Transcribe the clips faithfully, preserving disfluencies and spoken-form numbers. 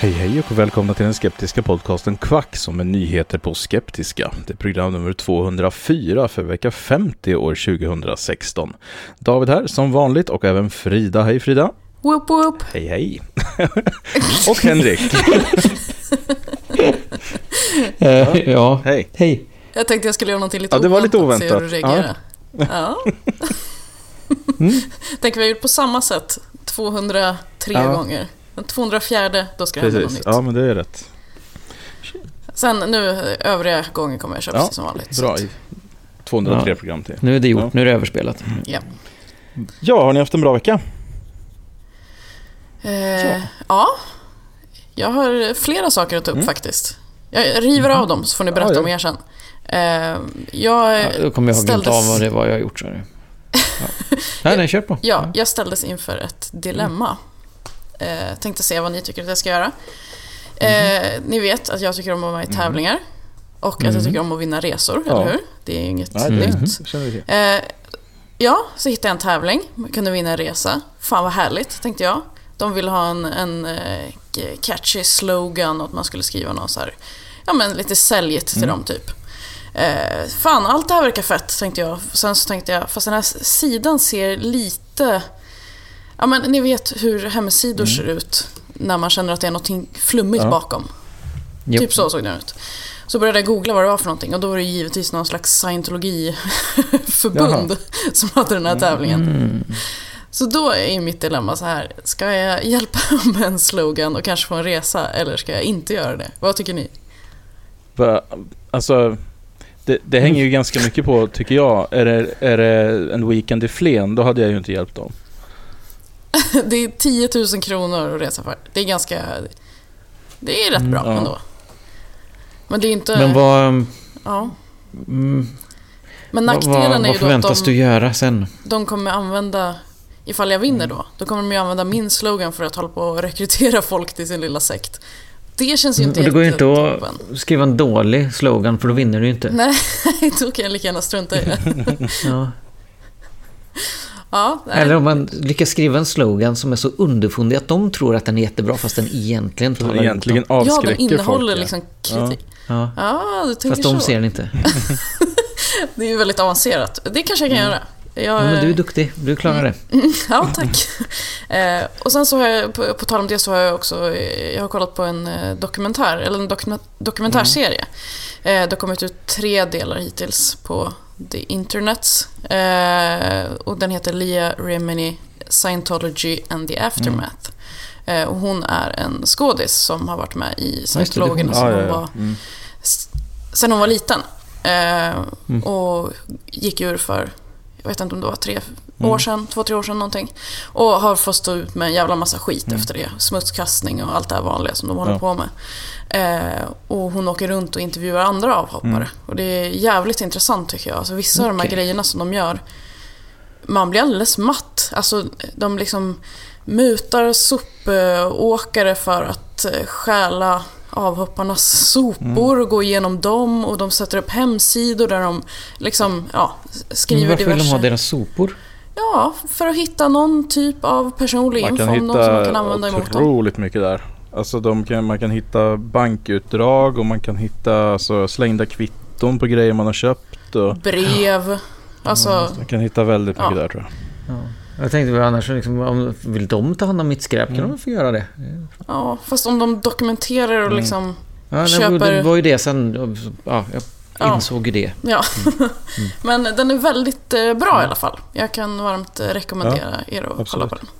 Hej hej och välkomna till den skeptiska podcasten Kvack som är nyheter på skeptiska. Det är program nummer tvåhundrafyra för vecka femtio år tjugohundrasexton. David här som vanligt och även Frida. Hej Frida. Whoop whoop. Hej hej. Och Henrik. ja. ja. Hej. Hej. Jag tänkte jag skulle göra någonting lite ja, det var lite oväntat. oväntat. Se hur du reagerar. Ja. ja. mm. Tänk vi har gjort på samma sätt tvåhundratre ja. gånger. Den tvåhundrafjärde, då ska det hända något nytt. Ja, men det är rätt. Sen nu, övriga gånger kommer jag köpa ja, som vanligt. Bra, tvåhundratre ja. program till. Nu är det gjort, ja. nu är det överspelat. Mm. Ja. ja, har ni haft en bra vecka? Eh, ja. ja, jag har flera saker att ta upp mm. faktiskt. Jag river av dem så får ni berätta ja, ja. om er sen. Eh, jag ja, då kommer jag ihåg ställdes... inte av vad det var jag har gjort. Så det. Ja. Nej, nej, kör på. Ja, jag ställdes inför ett dilemma. Mm. Eh, tänkte se vad ni tycker att jag ska göra. Eh, mm. Ni vet att jag tycker om att vara i tävlingar och mm. att jag tycker om att vinna resor, ja. eller hur? Det är ju inget Nej, nytt. Eh, ja, så hittade jag en tävling. Man kunde vinna en resa. Fan vad härligt, tänkte jag. De ville ha en, en uh, catchy slogan och att man skulle skriva något så här, ja men lite säljigt till mm. dem typ. Eh, fan, allt det här verkar fett, tänkte jag. Sen så tänkte jag, fast den här sidan ser lite... Ja, men ni vet hur hemsidor mm. ser ut när man känner att det är något flummigt ja. bakom. Jo. Typ så såg det ut. Så började jag googla vad det var för någonting och då var det givetvis någon slags scientologi-förbund som hade den här tävlingen. Mm. Så då är mitt dilemma så här, ska jag hjälpa med en slogan och kanske få en resa eller ska jag inte göra det? Vad tycker ni? Alltså, det, det hänger ju ganska mycket på, tycker jag. Är det, är det en weekend i Flen, då hade jag ju inte hjälpt dem. Det är tio tusen kronor att resa för. Det är ganska... Det är rätt bra mm, ja. ändå. Men det är inte... Men vad... Ja. Mm, Men nackdelen vad, vad, är ju vad förväntas då att de, du göra sen? De kommer använda... Ifall jag vinner då, då kommer de ju använda min slogan för att hålla på och rekrytera folk till sin lilla sekt. Det känns ju inte mm, och det går ju inte toppen. att skriva en dålig slogan för då vinner du ju inte. Nej, då kan jag lika gärna strunta i det. ja. Ja, eller om man lyckas skriva en slogan som är så underfundig att de tror att den är jättebra fast den egentligen talar egentligen ut avskräcker ja, den innehåller folk, liksom kritik. Ja, ja. ja du tänker fast de så. ser den inte. Det är ju väldigt avancerat. Det kanske jag kan mm. göra. Jag, ja, men du är duktig, du klarar det. Ja, tack. eh, och sen så har jag, på, på tal om det så har jag också jag har kollat på en dokumentär eller en dokument, dokumentärserie. Mm. Eh, det har kommit ut tre delar hittills på The Internet. Eh, och den heter Leah Remini, Scientology and the Aftermath. Mm. Eh, och hon är en skådis som har varit med i Scientologerna sen, ja, ja, ja. mm. sen hon var liten. Eh, mm. Och gick ur för jag vet inte om det var tre mm. år sedan, två, tre år sedan någonting. Och har fått stå ut med en jävla massa skit mm. efter det. Smutskastning och allt det här vanliga som de håller ja. på med. Eh, och hon åker runt och intervjuar andra avhoppare. Mm. Och det är jävligt intressant tycker jag. Alltså, vissa okay. av de här grejerna som de gör, man blir alldeles matt. Alltså, de liksom mutar sopåkare för att stjäla avhopparnas sopor och gå igenom dem och de sätter upp hemsidor där de liksom, ja, skriver varför diverse... Varför vill de ha deras sopor? Ja, för att hitta någon typ av personlig info om någon som man kan använda emot dem. Man kan hitta otroligt mycket där. Alltså de kan, man kan hitta bankutdrag och man kan hitta alltså, slängda kvitton på grejer man har köpt. Och... brev. Alltså... Ja, man kan hitta väldigt mycket ja. där tror jag. Ja. Jag tänkte väl annars liksom, om vill de ta hand om mitt skräp kan mm. de få göra det. Ja, fast om de dokumenterar och mm. liksom ja, köper... Det var ju det sen, ja, jag ja. insåg ju det. Ja, mm. Mm. Men den är väldigt eh, bra mm. i alla fall. Jag kan varmt eh, rekommendera ja, er att absolut. kolla på den.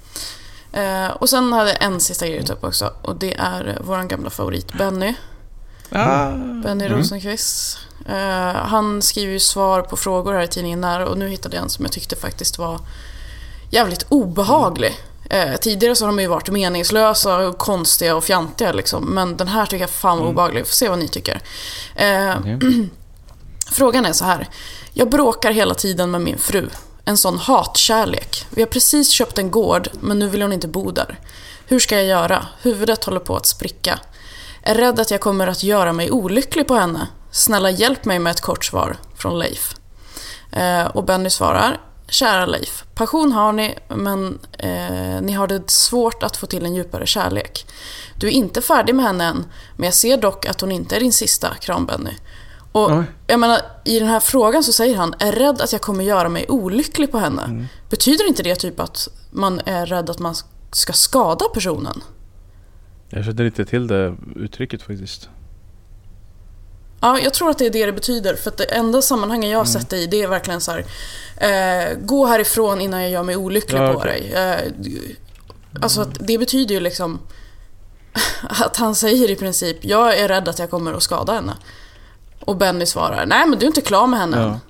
Eh, och sen hade jag en sista grej upp också och det är eh, våran gamla favorit Benny. Ah. Benny mm. Rosenqvist. Eh, han skriver ju svar på frågor här i tidningen När och nu hittade jag en som jag tyckte faktiskt var jävligt obehaglig. Eh, tidigare så har de ju varit meningslösa och konstiga och fjantiga liksom. Men den här tycker jag fan var mm. obehaglig. Får se vad ni tycker. Eh, okay. Frågan är så här. Jag bråkar hela tiden med min fru. En sån hatkärlek. Vi har precis köpt en gård men nu vill hon inte bo där. Hur ska jag göra? Huvudet håller på att spricka. Är rädd att jag kommer att göra mig olycklig på henne. Snälla hjälp mig med ett kort svar från Leif. Eh, och Benny svarar. kära Leif, passion har ni, men eh, ni har det svårt att få till en djupare kärlek. Du är inte färdig med henne än, men jag ser dock att hon inte är din sista, kram Benny. Och mm. jag menar, i den här frågan så säger han, är rädd att jag kommer göra mig olycklig på henne. Mm. Betyder inte det typ att man är rädd att man ska skada personen? Jag känner inte till det uttrycket faktiskt. Ja, jag tror att det är det det betyder. För att det enda sammanhanget jag har sett det i, det är verkligen så här, eh, gå härifrån innan jag gör mig olycklig ja, på okay. dig. Eh, alltså att det betyder ju liksom att han säger i princip, jag är rädd att jag kommer att skada henne. Och Benny svarar, nej men du är inte klar med henne ja. än.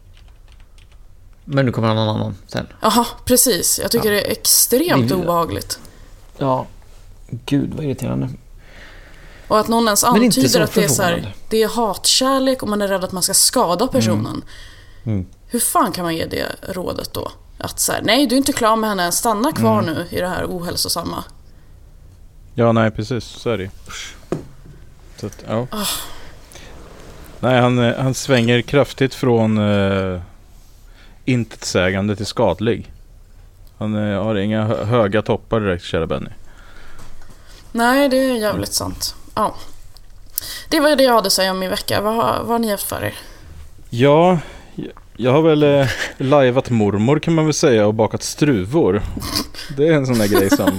Men nu kommer någon annan sen. Jaha, precis. Jag tycker ja. det är extremt det... obehagligt. Ja, gud vad irriterande. Och att någon ens antyder att det är, så här, det är hatkärlek och man är rädd att man ska skada personen. Mm. Mm. Hur fan kan man ge det rådet då? Att så här, nej du är inte klar med henne, stanna kvar mm. nu i det här ohälsosamma. Ja, nej precis, så är det. Så att, ja. Oh. Nej, han, han svänger kraftigt från uh, intetsägande till skadlig. Han uh, har inga hö- höga toppar direkt, kära Benny. Nej, det är jävligt mm. sant. Ja. Det var det jag hade att säga om min vecka. Vad har, vad har ni haft för er? Ja, jag har väl eh, liveat mormor kan man väl säga och bakat struvor. Det är en sån där grej som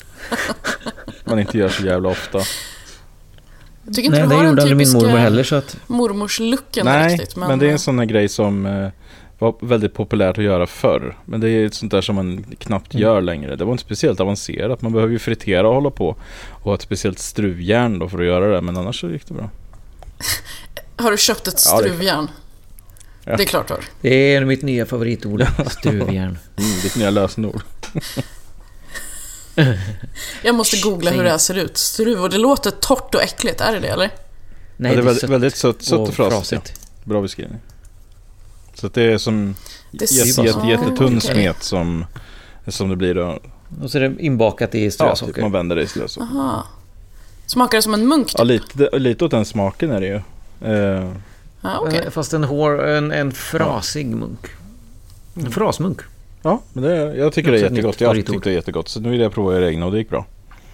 man inte gör så jävla ofta. Jag tycker inte Nej, det gjorde aldrig min mormor heller så att mormors looken Nej, riktigt. Men... men det är en sån här grej som eh, var väldigt populärt att göra förr. Men det är ett sånt där som man knappt mm. gör längre. Det var inte speciellt avancerat. Man behöver ju fritera och hålla på. Och ha ett speciellt struvjärn då för att göra det. Men annars så gick det bra. Har du köpt ett struvjärn? Ja. Det är klart har. Det är mitt nya favoritord. Struvjärn. Mm, ditt nya lösenord. Jag måste googla hur det här ser ut. Struv, och det låter torrt och äckligt. Är det det eller? Nej, ja, det är väldigt, väldigt sött, sött och, och frasigt. Ja. Bra beskrivning. Så att det är som det jätte, jätte, jättetunn okay. smet som, som det blir då. Och så är det inbakat i strösocker. Ja, typ man vänder det i strösocker. Aha. Smakar det som en munk typ? Ja, lite, lite åt den smaken är det ju. Uh, ah, okay. Fast en, hår, en, en frasig munk. En frasmunk. Ja, men det, jag tycker det är jättegott. Jag tyckte det är jättegott. Så nu vill jag prova i regn och det gick bra.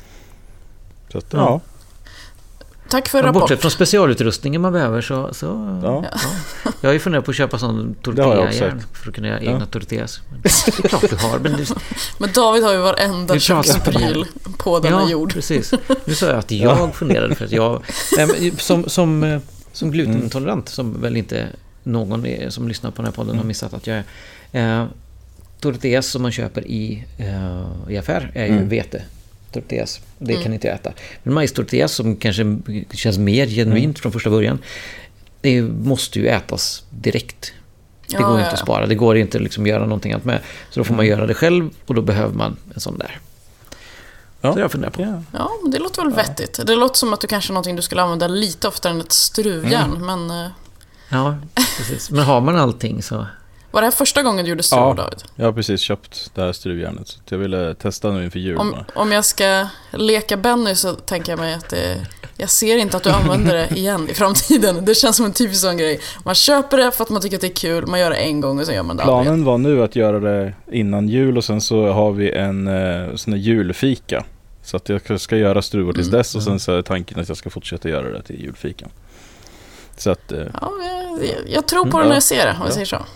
Så att, ja. ja. Tack för rapport. Bortsett från specialutrustningen man behöver så... så ja. Ja. Jag har ju funderat på att köpa sån tortilla-järn för att kunna göra ja. egna tortillas. Det är klart du har. Men, det... men David har ju varenda kökspryl på denna ja, jord. Precis. Nu sa jag att jag ja. funderade för att jag... Nej, som, som, som glutenintolerant, som väl inte någon är, som lyssnar på den här podden mm. har missat att jag är... Eh, tortillas som man köper i, uh, i affär är ju mm. vete tortillas. Det mm. kan inte jag äta. Men majstortillas som kanske känns mer genuint mm. från första början, det måste ju ätas direkt. Det ja, går inte ja. att spara. Det går inte att liksom göra någonting annat med. Så då får man göra det själv och då behöver man en sån där. Ja. Så jag funderar på. Ja, ja men det låter väl ja. vettigt. Det låter som att du kanske är någonting du skulle använda lite oftare än ett struvjärn. Mm. Men, uh... ja, precis. Men har man allting så... Var det här första gången du gjorde struv, ja, David? Jag har precis köpt det här struvjärnet. Så jag ville testa nu inför jul. Om, om jag ska leka Benny så tänker jag mig att det, jag ser inte att du använder det igen i framtiden. Det känns som en typisk sån grej. Man köper det för att man tycker att det är kul. Man gör det en gång och sen gör man det Planen aldrig. var nu att göra det innan jul och sen så har vi en eh, sån här julfika. Så att jag ska göra struvor tills mm. dess och sen så är tanken att jag ska fortsätta göra det till julfikan. Så att... Eh, ja, jag, jag tror på mm. det när jag ser det, om jag säger så.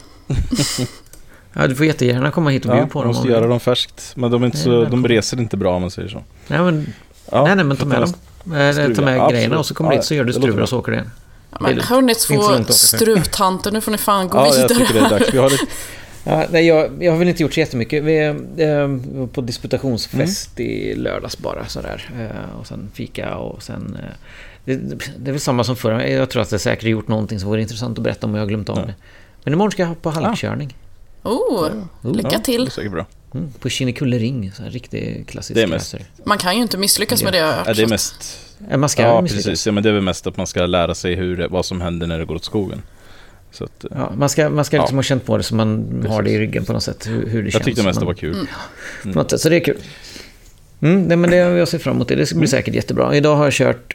Ja, du får jättegärna komma hit och bjuda ja, på dem. Måste göra dem färskt. Men de, är inte så, de reser inte bra om man säger så. Nej, men, ja, nej, nej, men ta med dem. Struv, ta med ja, grejerna och så kommer ja, dit så gör du struvar och så åker det igen. Ja, men hörni två struvtanter, nu får ni fan gå ja, vidare. Jag tycker det är dags. Vi har lite... ja, nej, jag, jag har väl inte gjort så jättemycket. Vi är eh, på disputationsfest mm. i lördags bara sådär. Eh, och sen fika och sen... Eh, det, det är väl samma som förra. Jag tror att det säkert gjort någonting som vore intressant att berätta om och jag har glömt om ja. det. Men imorgon ska jag ha på halkkörning. Oh, oh, lycka ja, till. Det är säkert bra. Mm, på Kinnekullering, så här riktigt klassisk. Det är mest. Man kan ju inte misslyckas med det. Jag ja, det är mest. Man ska ja, misslyckas. Precis. Ja, men det är väl mest att man ska lära sig hur det, vad som händer när det går åt skogen. Så att, ja, man ska man ska liksom ja. ha känt på det så man precis. har det i ryggen på något sätt hur, hur det jag känns. Jag tyckte mest man, det var kul. Mm. Mm. På något sätt, så det är kul. Mm, nej, men det jag ser fram emot det. Det blir mm. säkert jättebra. Idag har jag kört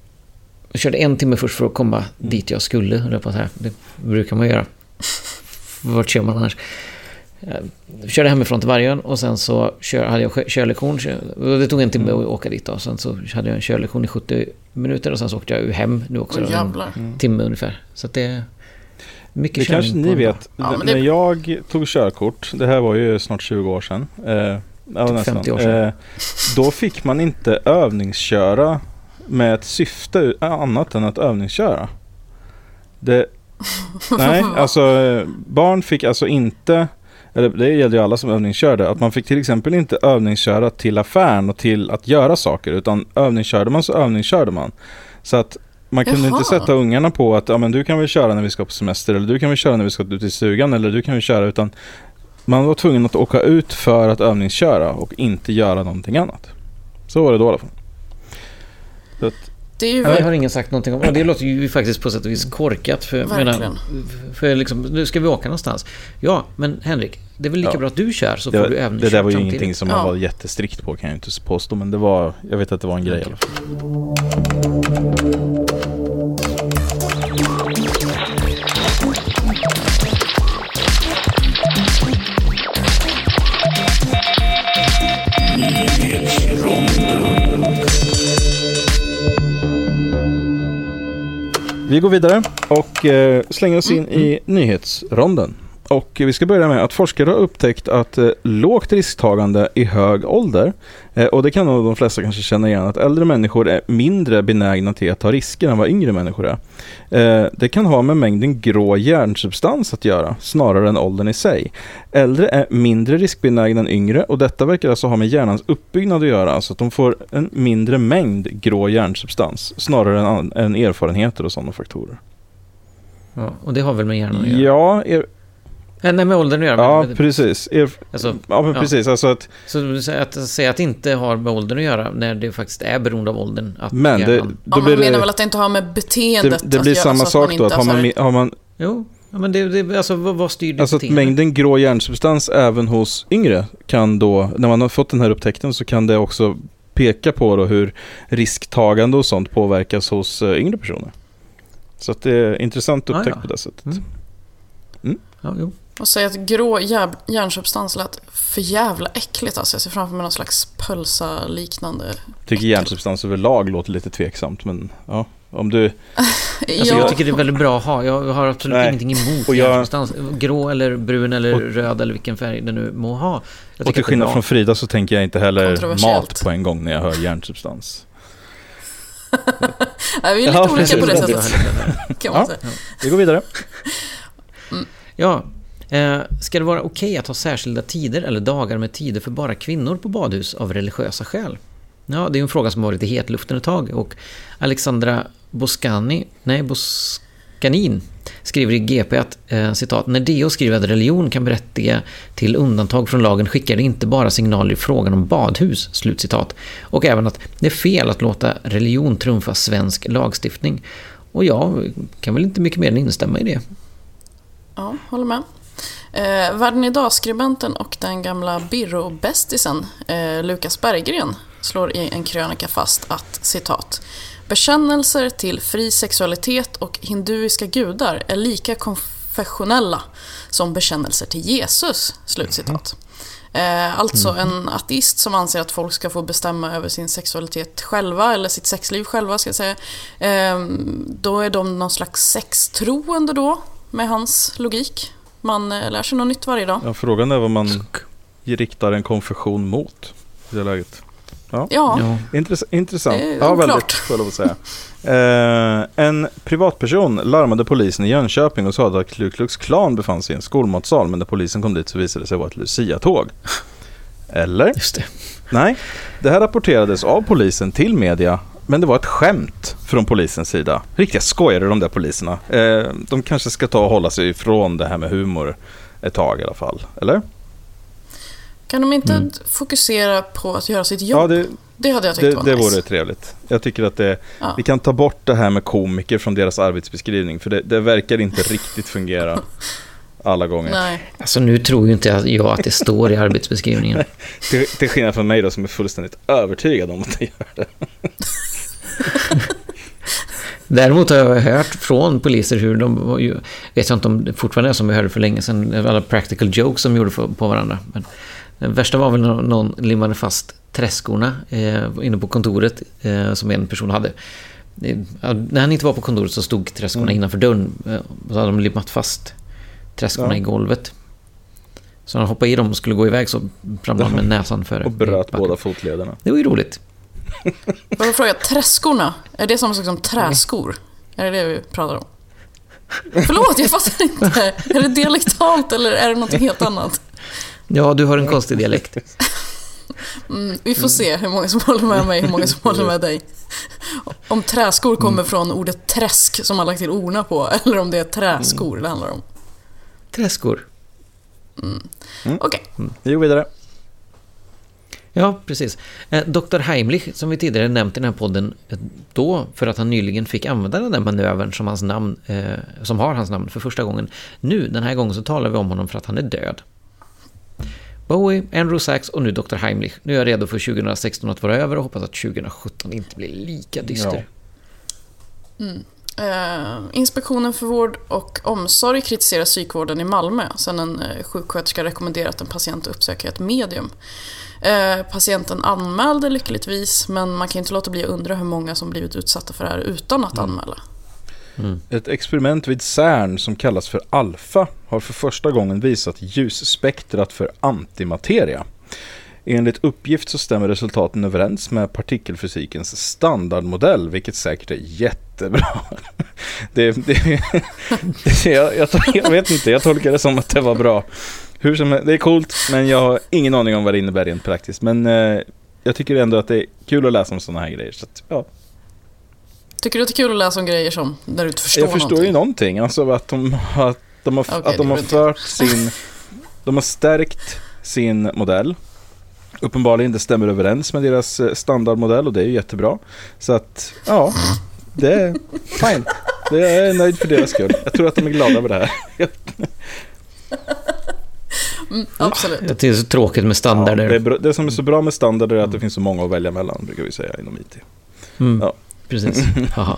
Jag körde en timme först för att komma mm. dit jag skulle. Det brukar man göra. vart kör man annars? Jag körde hemifrån till Vargön och sen så kör, hade jag körlektion. Det tog en timme att åka dit då. Sen så hade jag en körlektion i sjuttio minuter och sen så åkte jag hem nu också. Oh, en mm. timme ungefär. Så att det är mycket det kanske ni vet. Ja, när det... jag tog körkort, det här var ju snart tjugo år sedan. Eh, ja, typ femtio år sedan. Eh, då fick man inte övningsköra med ett syfte annat än att övningsköra. Det, nej, alltså barn fick alltså inte, eller det gällde ju alla som övningskörde, att man fick till exempel inte övningsköra till affären och till att göra saker, utan övningskörde man så övningskörde man. Så att man kunde Jaha. inte sätta ungarna på att ja, men du kan väl köra när vi ska på semester, eller du kan väl köra när vi ska ut i stugan, eller du kan väl köra, utan man var tvungen att åka ut för att övningsköra och inte göra någonting annat. Så var det då i alla fall. Så att, det är ju jag har ingen sagt någonting om, och det låter ju faktiskt på sätt och vis korkat för, menar, för liksom, nu ska vi åka någonstans. Ja, men Henrik, det är väl lika ja. bra att du kör så det, får du även det där var ju samtidigt. Ingenting som man ja. var jättestrikt på, kan jag inte påstå, men det var, jag vet att det var en grej. Vi går vidare och eh, slänger oss in i nyhetsronden. Och vi ska börja med att forskare har upptäckt att eh, lågt risktagande i hög ålder, eh, och det kan nog de flesta kanske känna igen, att äldre människor är mindre benägna till att ta risker än vad yngre människor är. Eh, det kan ha med mängden grå hjärnsubstans att göra, snarare än åldern i sig. Äldre är mindre riskbenägna än yngre, och detta verkar alltså ha med hjärnans uppbyggnad att göra, alltså att de får en mindre mängd grå hjärnsubstans, snarare än, än erfarenheter och sådana faktorer. Ja, och det har väl med hjärnan att göra? Ja, er, Nej, med åldern att göra. Ja, med, precis. Er, alltså, ja, men ja. precis. Alltså att, så att säga att det inte har med åldern att göra när det faktiskt är beroende av åldern. Att men det, hjärnan... då ja, blir man menar det, väl att det inte har med beteendet det, det blir att samma göra, sak då. Att har man, har man, jo, ja, men det, det, alltså, vad, vad styr det alltså att beteendet? mängden grå hjärnsubstans även hos yngre kan då, när man har fått den här upptäckten, så kan det också peka på då hur risktagande och sånt påverkas hos uh, yngre personer. Så att det är intressant upptäckt ah, ja. på det sättet. Mm. Mm. Ja, jo. Och säga att grå hjärnsubstans lät för jävla äckligt. Alltså jag ser framför mig någon slags pölsa-liknande. Jag tycker hjärnsubstans överlag låter lite tveksamt, men ja, om du... Alltså, jag tycker det är väldigt bra att ha. Jag har absolut Nej. ingenting emot och jag... hjärnsubstans. Grå eller brun eller och... röd eller vilken färg det nu må ha. Jag och till skillnad från Frida så tänker jag inte heller mat på en gång när jag hör hjärnsubstans. Ja, vi är lite ja, olika på det sättet. Kan man ja, säga. Ja. Vi går vidare. Mm. Ja. Eh, ska det vara okej att ha särskilda tider eller dagar med tider för bara kvinnor på badhus av religiösa skäl? Ja, det är en fråga som har varit i hetluften ett tag, och Alexandra Boscani, nej Boscanin skriver i G P att eh, citat, när D O skriver att religion kan berättiga till undantag från lagen skickar det inte bara signaler i frågan om badhus, slutcitat, och även att det är fel att låta religion trumfa svensk lagstiftning. Och jag kan väl inte mycket mer än instämma i det. Ja, håller med. Eh, Världen idag-skribenten och den gamla Birro-bästisen eh, Lukas Berggren slår i en krönika fast att, citat, bekännelser till fri sexualitet och hinduiska gudar är lika konfessionella som bekännelser till Jesus, slutcitat. Eh, alltså en ateist som anser att folk ska få bestämma över sin sexualitet själva, eller sitt sexliv själva ska jag säga, eh, då är de någon slags sextroende då, med hans logik. Man lär sig något nytt varje dag. Ja, frågan är vad man riktar en konfession mot i det läget. Ja, ja. Intress- intressant. Det är ja, oklart. väldigt, får jag lov att säga. Eh, en privatperson larmade polisen i Jönköping och sa att Ku Klux Klan befann sig i en skolmatsal, men när polisen kom dit så visade det sig vara ett Lucia-tåg. Eller? Just det. Nej, det här rapporterades av polisen till media, men det var ett skämt från polisens sida. Riktiga skojare de där poliserna. Eh, de kanske ska ta och hålla sig ifrån det här med humor ett tag i alla fall, eller? Kan de inte mm. fokusera på att göra sitt jobb? Ja, det, det hade jag tyckt det, var det nice. vore trevligt. Jag tycker att det, ja. vi kan ta bort det här med komiker från deras arbetsbeskrivning, för det, det verkar inte riktigt fungera alla gånger. Nej. Alltså nu tror ju inte jag att det står i arbetsbeskrivningen. till, till skillnad från mig då, som är fullständigt övertygad om att det gör det. Däremot har jag hört från poliser hur de, ju, vet jag inte om det fortfarande är som vi hörde för länge sedan, alla practical jokes som gjorde för, på varandra. Men den värsta var väl när någon limmade fast träskorna eh, inne på kontoret eh, som en person hade. Eh, när han inte var på kontoret så stod träskorna mm. innanför dörren eh, och så hade de limmat fast träskorna ja. i golvet. Så han hoppade i dem och skulle gå iväg så ramlade han med näsan före. Och bröt båda fotlederna. Det var ju roligt. Jag vill fråga, träskorna, är det samma sak som träskor? Är det det vi pratar om? Förlåt, jag fattar inte. Är det dialektalt eller är det något helt annat? Ja, du har en konstig dialekt. Mm, vi får se hur många som håller med mig, hur många som håller med dig. Om träskor kommer från ordet träsk som man lagt till orna på, eller om det är träskor det handlar om. Träskor. Mm. Mm. Okej. Okay. Jo, vidare. Ja, precis. Eh, doktor Heimlich, som vi tidigare nämnt i den här podden, eh, då för att han nyligen fick använda den manövern som, hans namn, eh, som har hans namn för första gången. Nu, den här gången, så talar vi om honom för att han är död. Bowie, Andrew Sachs och nu doktor Heimlich. Nu är jag redo för tjugo sexton att vara över och hoppas att tjugo sjutton inte blir lika dyster. Ja. Mm. Eh, Inspektionen för vård och omsorg kritiserar psykvården i Malmö sedan en eh, sjuksköterska rekommenderat en patient att uppsöka ett medium. Eh, patienten anmälde lyckligtvis, men man kan inte låta bli att undra hur många som blivit utsatta för det här utan att anmäla. Mm. Ett experiment vid CERN som kallas för ALPHA har för första gången visat ljusspektrat för antimateria. Enligt uppgift så stämmer resultaten överens med partikelfysikens standardmodell, vilket säkert är jättebra. Det, det, det, jag, jag, jag vet inte, jag tolkar det som att det var bra. Hur som, det är coolt, men jag har ingen aning om vad det innebär rent praktiskt. Men eh, jag tycker ändå att det är kul att läsa om sådana här grejer. Så att, ja. Tycker du att det är kul att läsa om grejer som där du inte förstår Jag förstår någonting? ju någonting. Alltså att de, att de har, okay, att de har fört sin... De har stärkt sin modell. Uppenbarligen det stämmer överens med deras standardmodell och det är ju jättebra. Så att, ja, det är fine. Det är jag nöjd för deras skull. Jag tror att de är glada över det här. Mm, absolut. Det är så tråkigt med standarder. Ja, det, är bra, det som är så bra med standarder är att det finns så många att välja mellan, brukar vi säga inom I T. Mm, ja. Precis. Haha.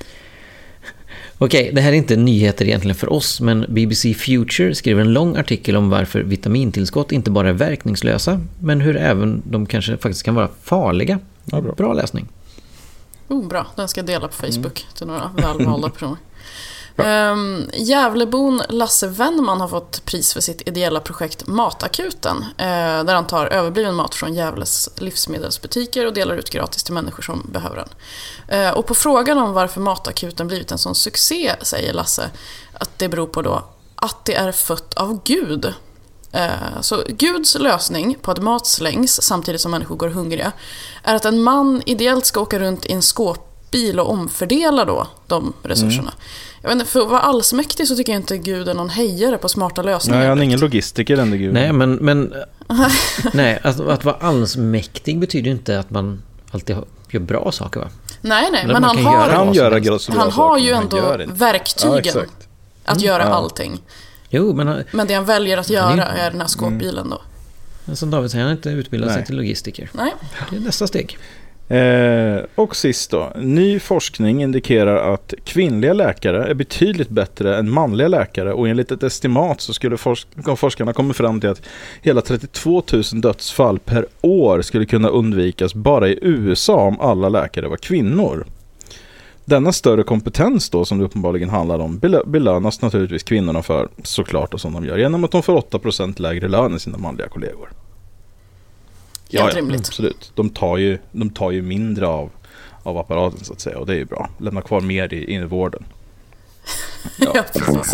Okej, det här är inte nyheter egentligen för oss, men B B C Future skriver en lång artikel om varför vitamintillskott inte bara är verkningslösa, men hur även de kanske faktiskt kan vara farliga. Ja, bra. bra läsning. Oh, bra, den ska jag dela på Facebook mm. till några välvalda personer. Um, Gävlebon Lasse Wennman har fått pris för sitt ideella projekt Matakuten, uh, där han tar överbliven mat från Gävles livsmedelsbutiker och delar ut gratis till människor som behöver den. Uh, och på frågan om varför Matakuten blivit en sån succé säger Lasse att det beror på då att det är fött av Gud. Uh, så Guds lösning på att mat slängs samtidigt som människor går hungriga är att en man ideellt ska åka runt i en skåpbil och omfördela då de resurserna. Mm. Jag vet inte, för att vara allsmäktig så tycker jag inte Gud är någon hejare på smarta lösningar. Nej, han är ingen logistiker ändå Gud. Nej, men, men nej, att, att vara allsmäktig betyder inte att man alltid gör bra saker, va? Nej, nej, men han har, göra han, göra han har ju ändå verktygen ja, att mm, göra ja. allting. Jo, men, men det han väljer att göra är, är den här skåpbilen mm. då. Som David säger, han har inte utbildat sig till logistiker. Nej. Det är nästa steg. Eh, och sist då, ny forskning indikerar att kvinnliga läkare är betydligt bättre än manliga läkare, och enligt ett estimat så skulle forsk- forskarna komma fram till att hela trettiotvå tusen dödsfall per år skulle kunna undvikas bara i U S A om alla läkare var kvinnor. Denna större kompetens då, som det uppenbarligen handlar om, belö- belönas naturligtvis kvinnorna för, såklart, och som de gör, genom att de får åtta procent lägre lön än sina manliga kollegor. Ja, ja, absolut. De tar ju, de tar ju mindre av, av apparaten så att säga, och det är ju bra. Lämna kvar mer i, i vården. Ja, ja precis.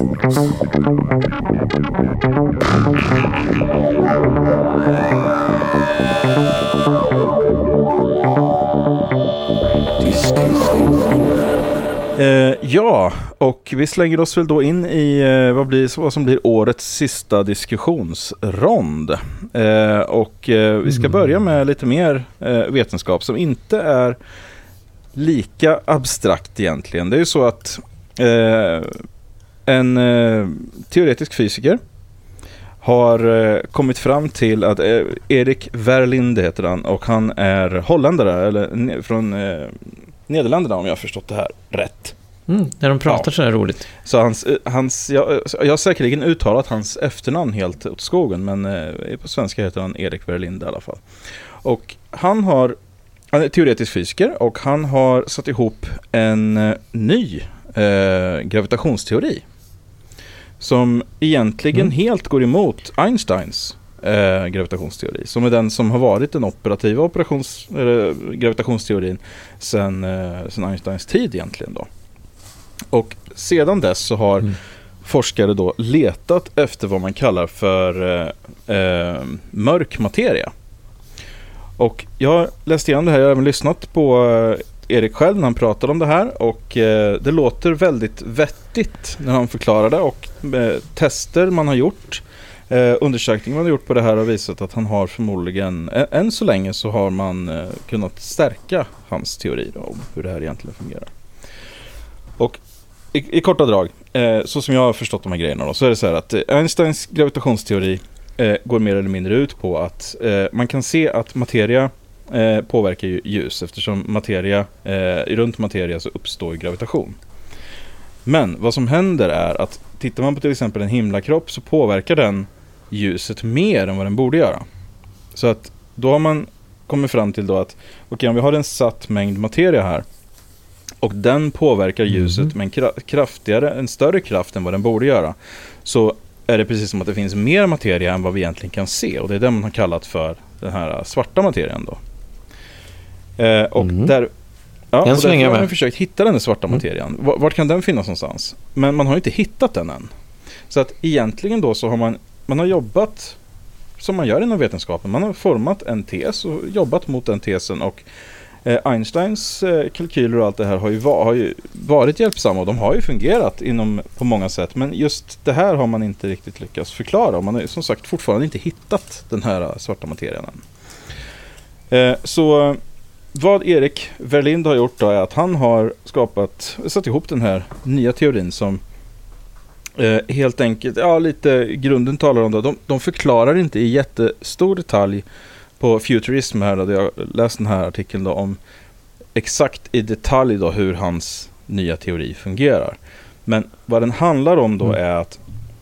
Eh, ja, och vi slänger oss väl då in i eh, vad, blir, vad som blir årets sista diskussionsrond. Eh, och eh, vi ska börja med lite mer eh, vetenskap som inte är lika abstrakt egentligen. Det är ju så att eh, en eh, teoretisk fysiker har eh, kommit fram till att eh, Erik Verlinde heter han, och han är holländare, eller ne- från eh, Nederländerna om jag har förstått det här rätt. Mm, när de pratar ja. så här roligt. Så hans, hans, jag, jag har säkerligen uttalat hans efternamn helt åt skogen, men eh, på svenska heter han Erik Verlind i alla fall. Och han har, han är teoretisk fysiker och han har satt ihop en eh, ny eh, gravitationsteori som egentligen mm. helt går emot Einsteins eh, gravitationsteori, som är den som har varit den operativa operations, eh, gravitationsteorin sedan eh, sedan Einsteins tid egentligen då. Och sedan dess så har mm. forskare då letat efter vad man kallar för eh, eh, mörk materia. Och jag har läst igenom det här, jag har även lyssnat på eh, Erik själv när han pratade om det här, och eh, det låter väldigt vettigt när han förklarar det, och eh, tester man har gjort, eh, undersökningar man har gjort på det här har visat att han har förmodligen, ä- än så länge så har man eh, kunnat stärka hans teori då, om hur det här egentligen fungerar. Och i, i korta drag, eh, så som jag har förstått de här grejerna då, så är det så här att eh, Einsteins gravitationsteori eh, går mer eller mindre ut på att eh, man kan se att materia eh, påverkar ju ljus, eftersom materia, eh, runt materia så uppstår ju gravitation. Men vad som händer är att tittar man på till exempel en himlakropp så påverkar den ljuset mer än vad den borde göra. Så att då har man kommit fram till då att okej, okay, om vi har en satt mängd materia här och den påverkar ljuset mm. med en kra- kraftigare, en större kraft än vad den borde göra, så är det precis som att det finns mer materia än vad vi egentligen kan se, och det är det man har kallat för den här svarta materien då. Eh, och mm. där ja, och därför har man försökt hitta den svarta mm. materien. Vart, vart kan den finnas någonstans? Men man har ju inte hittat den än. Så att egentligen då så har man man har jobbat som man gör inom vetenskapen. Man har format en tes och jobbat mot den tesen, och eh, Einsteins eh, kalkyler och allt det här har ju, va- har ju varit hjälpsamma, och de har ju fungerat inom, på många sätt, men just det här har man inte riktigt lyckats förklara, och man har som sagt fortfarande inte hittat den här svarta materien än. Eh, så vad Erik Verlind har gjort då är att han har skapat, satt ihop den här nya teorin som eh, helt enkelt, ja lite grunden talar om det. De, de förklarar inte i jättestor detalj på Futurism här, där jag läst den här artikeln då, om exakt i detalj då hur hans nya teori fungerar. Men vad den handlar om då mm. är att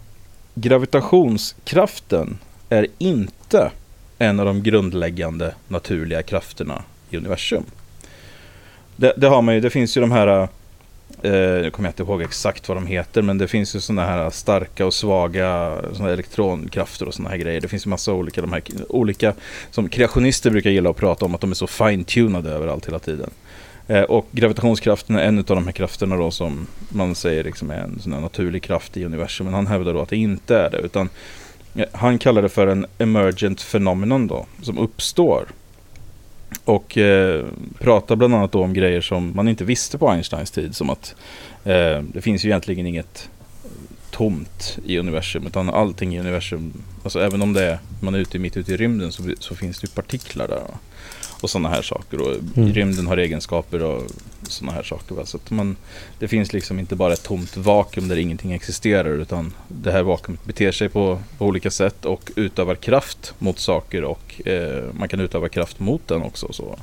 gravitationskraften är inte en av de grundläggande naturliga krafterna i universum. Det, det har man ju, det finns ju de här, eh, jag kommer inte ihåg exakt vad de heter, men det finns ju såna här starka och svaga såna elektronkrafter och såna här grejer. Det finns ju massa olika, de här olika som kreationister brukar gilla att prata om, att de är så fine-tunade överallt hela tiden. Eh, och gravitationskraften är en av de här krafterna då som man säger liksom är en sån här naturlig kraft i universum, men han hävdar då att det inte är det, utan eh, han kallar det för en emergent phenomenon då, som uppstår. Och eh, pratar bland annat då om grejer som man inte visste på Einsteins tid, som att eh, det finns ju egentligen inget tomt i universum, utan allting i universum, alltså även om det är, man är ute mitt ute i rymden, så, så finns det ju partiklar där va? Och sådana här saker, och mm. rymden har egenskaper och sådana här saker va? Så att man, det finns liksom inte bara ett tomt vakuum där ingenting existerar, utan det här vakuumet beter sig på, på olika sätt och utövar kraft mot saker, och eh, man kan utöva kraft mot den också. Så,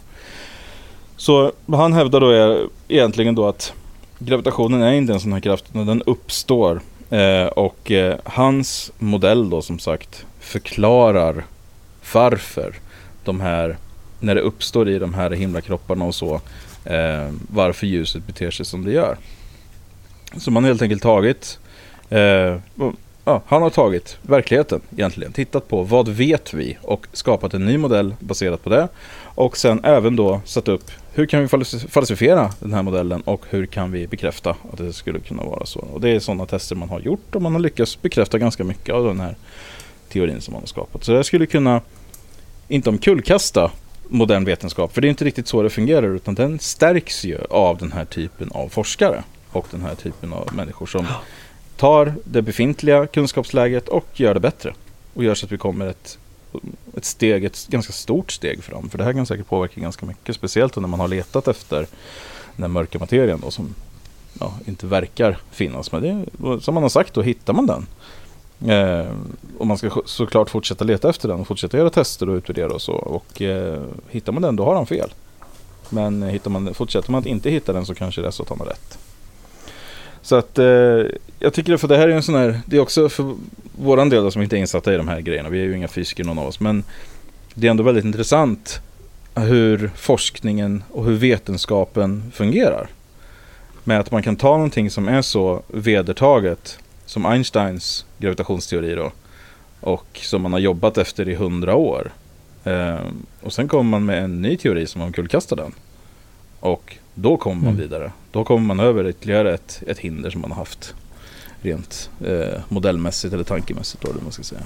så vad han hävdar då är egentligen då att gravitationen är inte en sån här kraft, när den uppstår, eh, och eh, hans modell då som sagt förklarar varför de här, när det uppstår i de här himlakropparna och så, eh, varför ljuset beter sig som det gör. Så man har helt enkelt tagit eh, ja, han har tagit verkligheten egentligen, tittat på vad vet vi och skapat en ny modell baserat på det, och sen även då satt upp hur kan vi falsifiera den här modellen och hur kan vi bekräfta att det skulle kunna vara så. Och det är sådana tester man har gjort, och man har lyckats bekräfta ganska mycket av den här teorin som man har skapat. Så det skulle kunna inte omkullkasta modern vetenskap, för det är inte riktigt så det fungerar, utan den stärks ju av den här typen av forskare och den här typen av människor som tar det befintliga kunskapsläget och gör det bättre, och gör så att vi kommer ett, ett steg, ett ganska stort steg fram, för det här kan säkert påverka ganska mycket, speciellt när man har letat efter den här mörka materien då, som ja, inte verkar finnas, men det, som man har sagt, då hittar man den. Eh, och man ska såklart fortsätta leta efter den och fortsätta göra tester och utvärdera och så, och eh, hittar man den, då har han fel, men hittar man, fortsätter man att inte hitta den, så kanske det är så att han har rätt. Så att eh, jag tycker att för det här är en sån här, det är också för våran del då, som inte är insatta i de här grejerna, vi är ju inga fysiker någon av oss, men det är ändå väldigt intressant hur forskningen och hur vetenskapen fungerar. Med att man kan ta någonting som är så vedertaget som Einsteins gravitationsteori då, och som man har jobbat efter i hundra år. Eh, och sen kommer man med en ny teori som omkullkastar den. Och då kommer man mm. vidare. Då kommer man över ytterligare ett, ett hinder som man har haft rent eh, modellmässigt eller tankemässigt då, det man ska säga.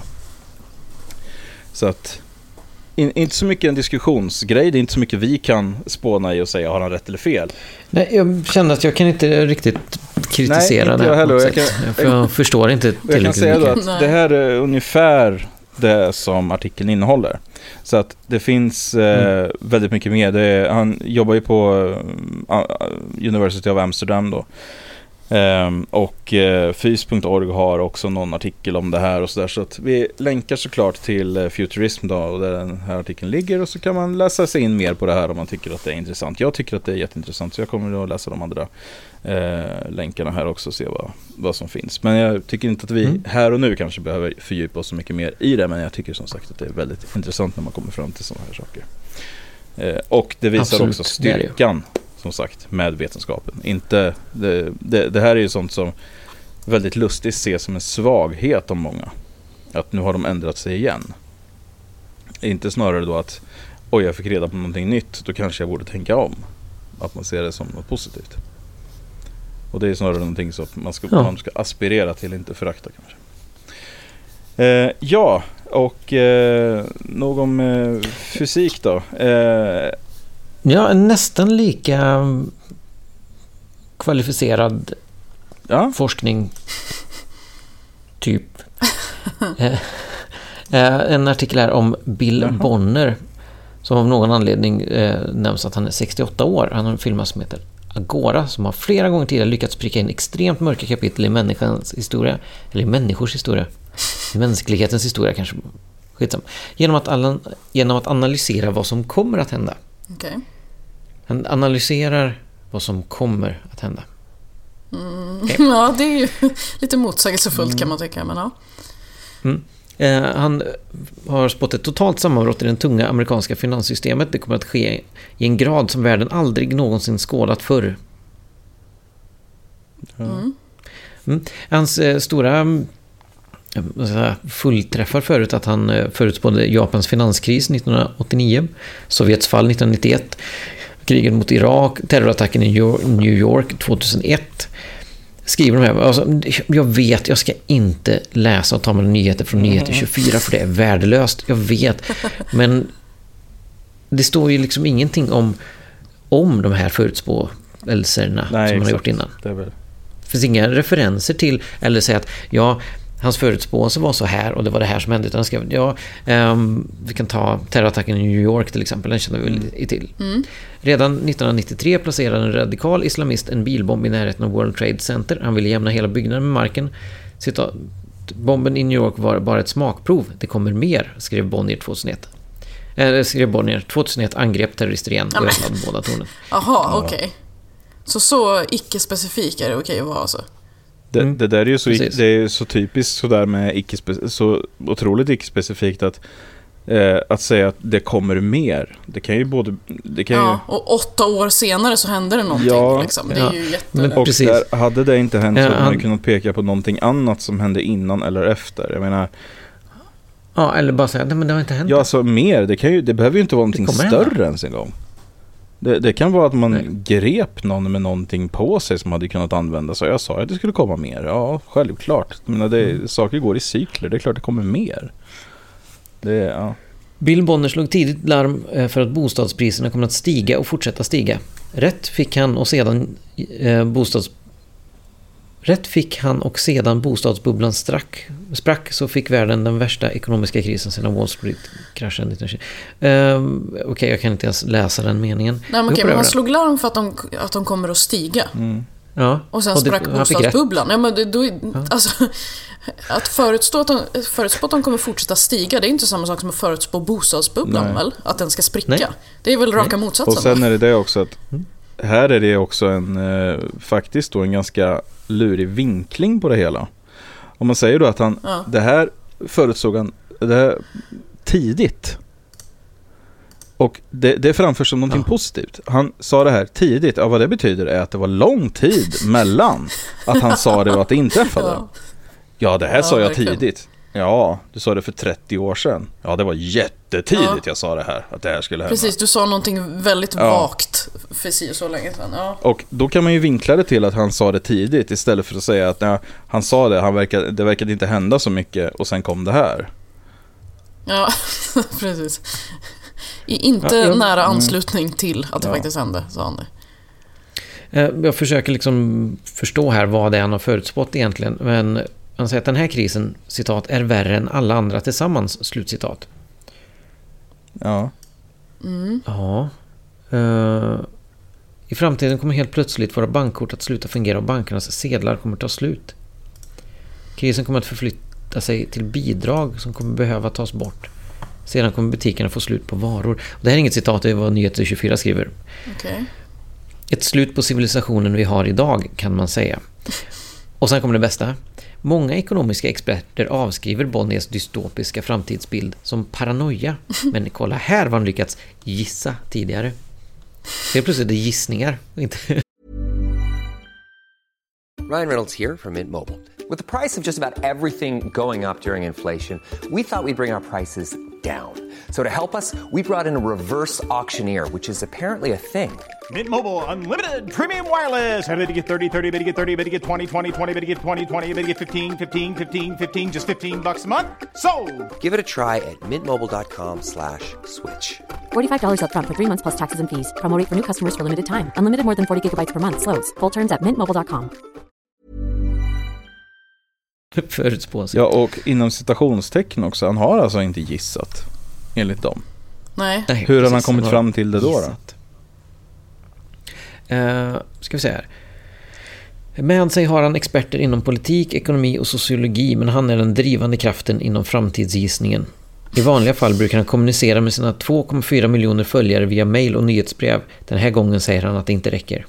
Så att in, inte så mycket en diskussionsgrej, det är inte så mycket vi kan spåna i och säga har han rätt eller fel. Nej, jag känner att jag kan inte riktigt kritisera. Nej, inte jag heller. Jag, kan, för jag förstår inte tillräckligt jag kan säga mycket. Då att det här är ungefär det som artikeln innehåller. Så att det finns eh, mm. väldigt mycket mer. Det är, han jobbar ju på uh, University of Amsterdam då. Um, och uh, fys punkt org har också någon artikel om det här och så där, så att vi länkar såklart till uh, Futurism då, och där den här artikeln ligger, och så kan man läsa sig in mer på det här om man tycker att det är intressant. Jag tycker att det är jätteintressant, så jag kommer att läsa de andra uh, länkarna här också och se vad, vad som finns. Men jag tycker inte att vi mm. här och nu kanske behöver fördjupa oss så mycket mer i det, men jag tycker som sagt att det är väldigt intressant när man kommer fram till sådana här saker. Uh, och det visar Absolut. också styrkan som sagt, med vetenskapen. Inte, det, det, det här är ju sånt som väldigt lustigt ses som en svaghet om många. Att nu har de ändrat sig igen. Inte snarare då att oj, jag fick reda på någonting nytt, då kanske jag borde tänka om. Att man ser det som något positivt. Och det är snarare någonting som man ska, ja. man ska aspirera till, inte förakta kanske. Eh, ja, och eh, någon eh, fysik då. Eh, Ja, nästan lika kvalificerad ja. forskning typ. eh, en artikel här om Bill Jaha. Bonner, som av någon anledning eh, nämns att han är sextioåtta år. Han har en film som heter Agora, som har flera gånger tidigare lyckats pricka in extremt mörka kapitel i människans historia, eller i människors historia, i mänsklighetens historia kanske. Skitsam. Genom att, alla, genom att analysera vad som kommer att hända. Okej. Okay. Han analyserar vad som kommer att hända. Mm. Okay. Ja, det är ju lite motsägelsefullt mm. kan man tycka, men ja. Mm. Eh, han har spått ett totalt sammanbrott i det tunga amerikanska finanssystemet. Det kommer att ske i en grad som världen aldrig någonsin skådat förr. Mm. Mm. Hans eh, stora säga, fullträffar förut att han eh, förutspådde Japans finanskris nittonhundraåttionio, Sovjets fall nittonhundranittioett, kriget mot Irak, terrorattacken i New York tjugohundraett. Skriver de här. Alltså, jag vet, jag ska inte läsa och ta med nyheter från Nyheter tjugofyra, för det är värdelöst. Jag vet. Men det står ju liksom ingenting om, om de här förutspåelserna som man har gjort innan. Det, väl... det finns inga referenser till, eller säga att ja, hans förutspåelse var så här och det var det här som hände, utan han skrev, ja, um, vi kan ta terrorattacken i New York till exempel, den känner vi mm. till. Mm. Redan nittonhundranittiotre placerade en radikal islamist en bilbomb i närheten av World Trade Center. Han ville jämna hela byggnaden med marken. Citat, bomben i New York var bara ett smakprov. Det kommer mer, skrev Bonnier tjugohundraett. Äh, skrev Bonnier tjugohundraett, angrepp terrorister igen och öppnade båda tornen. Jaha, okej. Okay. Så så icke-specifik är det okej att vara alltså? Det, mm. det där är ju så, det är så typiskt så där med icke så otroligt icke-specifikt att eh, att säga att det kommer mer. Det kan ju både det kan ja, ju... och åtta år senare så händer det någonting ja, liksom. Det är ja, ju jätte... men och precis. Där hade det inte hänt så ja, hade man han... kunnat peka på någonting annat som hände innan eller efter. Jag menar, ja, eller bara säga, nej men det har inte hänt. Ja, så mer, det kan ju det behöver ju inte vara någonting större ens en gång. Det, det kan vara att man Nej. grep någon med någonting på sig som hade kunnat användas. Så jag sa att det skulle komma mer. Ja, självklart. Men det, mm. saker går i cykler. Det är klart det kommer mer. Det, ja. Bill Bonner slog tidigt larm för att bostadspriserna kommer att stiga och fortsätta stiga. Rätt fick han och sedan eh, bostads Rätt fick han och sedan bostadsbubblan strack, sprack så fick världen den värsta ekonomiska krisen sedan Wall Street-kraschen nittonhundratjugo. Um, Okej, okay, jag kan inte ens läsa den meningen. Nej, men, okay, men han slog larm för att de, att de kommer att stiga. Mm. Ja. Och sen och det, sprack bostadsbubblan. Ja, men det, då, ja. Alltså, att förutspå att, de, förutspå att de kommer fortsätta stiga, det är inte samma sak som att förutspå bostadsbubblan, väl? Att den ska spricka. Nej. Det är väl raka Nej. motsatsen. Och sen är det det också att här är det också en eh, faktiskt då en ganska lurig vinkling på det hela. Om man säger då att han, Ja. det här förutsåg han det här tidigt. Och det, det framförs som någonting Ja. positivt. Han sa det här tidigt. Ja, vad det betyder är att det var lång tid mellan att han sa det och att det inträffade. Ja. Ja, det här Ja, sa jag verkligen. tidigt. Ja, du sa det för trettio år sedan. Ja, det var jättetidigt Ja. jag sa det här. Att det här skulle hända. Precis, du sa någonting väldigt Ja. vagt för si och så länge sedan. Ja. Och då kan man ju vinkla det till att han sa det tidigt istället för att säga att nej, han sa det, han verkade, det verkade inte hända så mycket och sen kom det här. Ja, precis. I inte Ja, jag- nära anslutning till att det Ja. faktiskt hände, sa han det. Eh, Jag försöker liksom förstå här vad det är han har förutspått egentligen. Men han säger att den här krisen, citat, är värre än alla andra tillsammans, slutcitat. Ja. Mm. Ja. Eh, I framtiden kommer helt plötsligt våra bankkort att sluta fungera och bankernas sedlar kommer ta slut. Krisen kommer att förflytta sig till bidrag som kommer behöva tas bort. Sedan kommer butikerna få slut på varor. Och det här är inget citat, det är vad Nyheter tjugofyra skriver. Okej. Ett slut på civilisationen vi har idag, kan man säga. Och sen kommer det bästa. Många ekonomiska experter avskriver Bonniers dystopiska framtidsbild som paranoia. Men kolla här vad han lyckats gissa tidigare. Det är plötsligt det gissningar. Och inte Ryan Reynolds here from Mint Mobile. With the price of just about everything going up during inflation, we thought we'd bring our prices down. So to help us, we brought in a reverse auctioneer, which is apparently a thing. Mint Mobile Unlimited Premium Wireless. How to get thirty, thirty, bit to get thirty, bit to get twenty, twenty, twenty, bit to get twenty, twenty, bit to get fifteen, fifteen, fifteen, fifteen, just fifteen bucks a month? Sold! Give it a try at mintmobile.com slash switch. forty-five dollars up front for three months plus taxes and fees. Promo rate for new customers for limited time. Unlimited more than forty gigabytes per month. Slows full terms at mint mobile dot com. förutspå sig. Ja, och inom citationstecken också. Han har alltså inte gissat, enligt dem. Nej. Nej, Hur har han precis, kommit har fram till det då? då? gissat. Eh, ska vi se här. Med sig har han experter inom politik, ekonomi och sociologi, men han är den drivande kraften inom framtidsgissningen. I vanliga fall brukar han kommunicera med sina två komma fyra miljoner följare via mail och nyhetsbrev. Den här gången säger han att det inte räcker.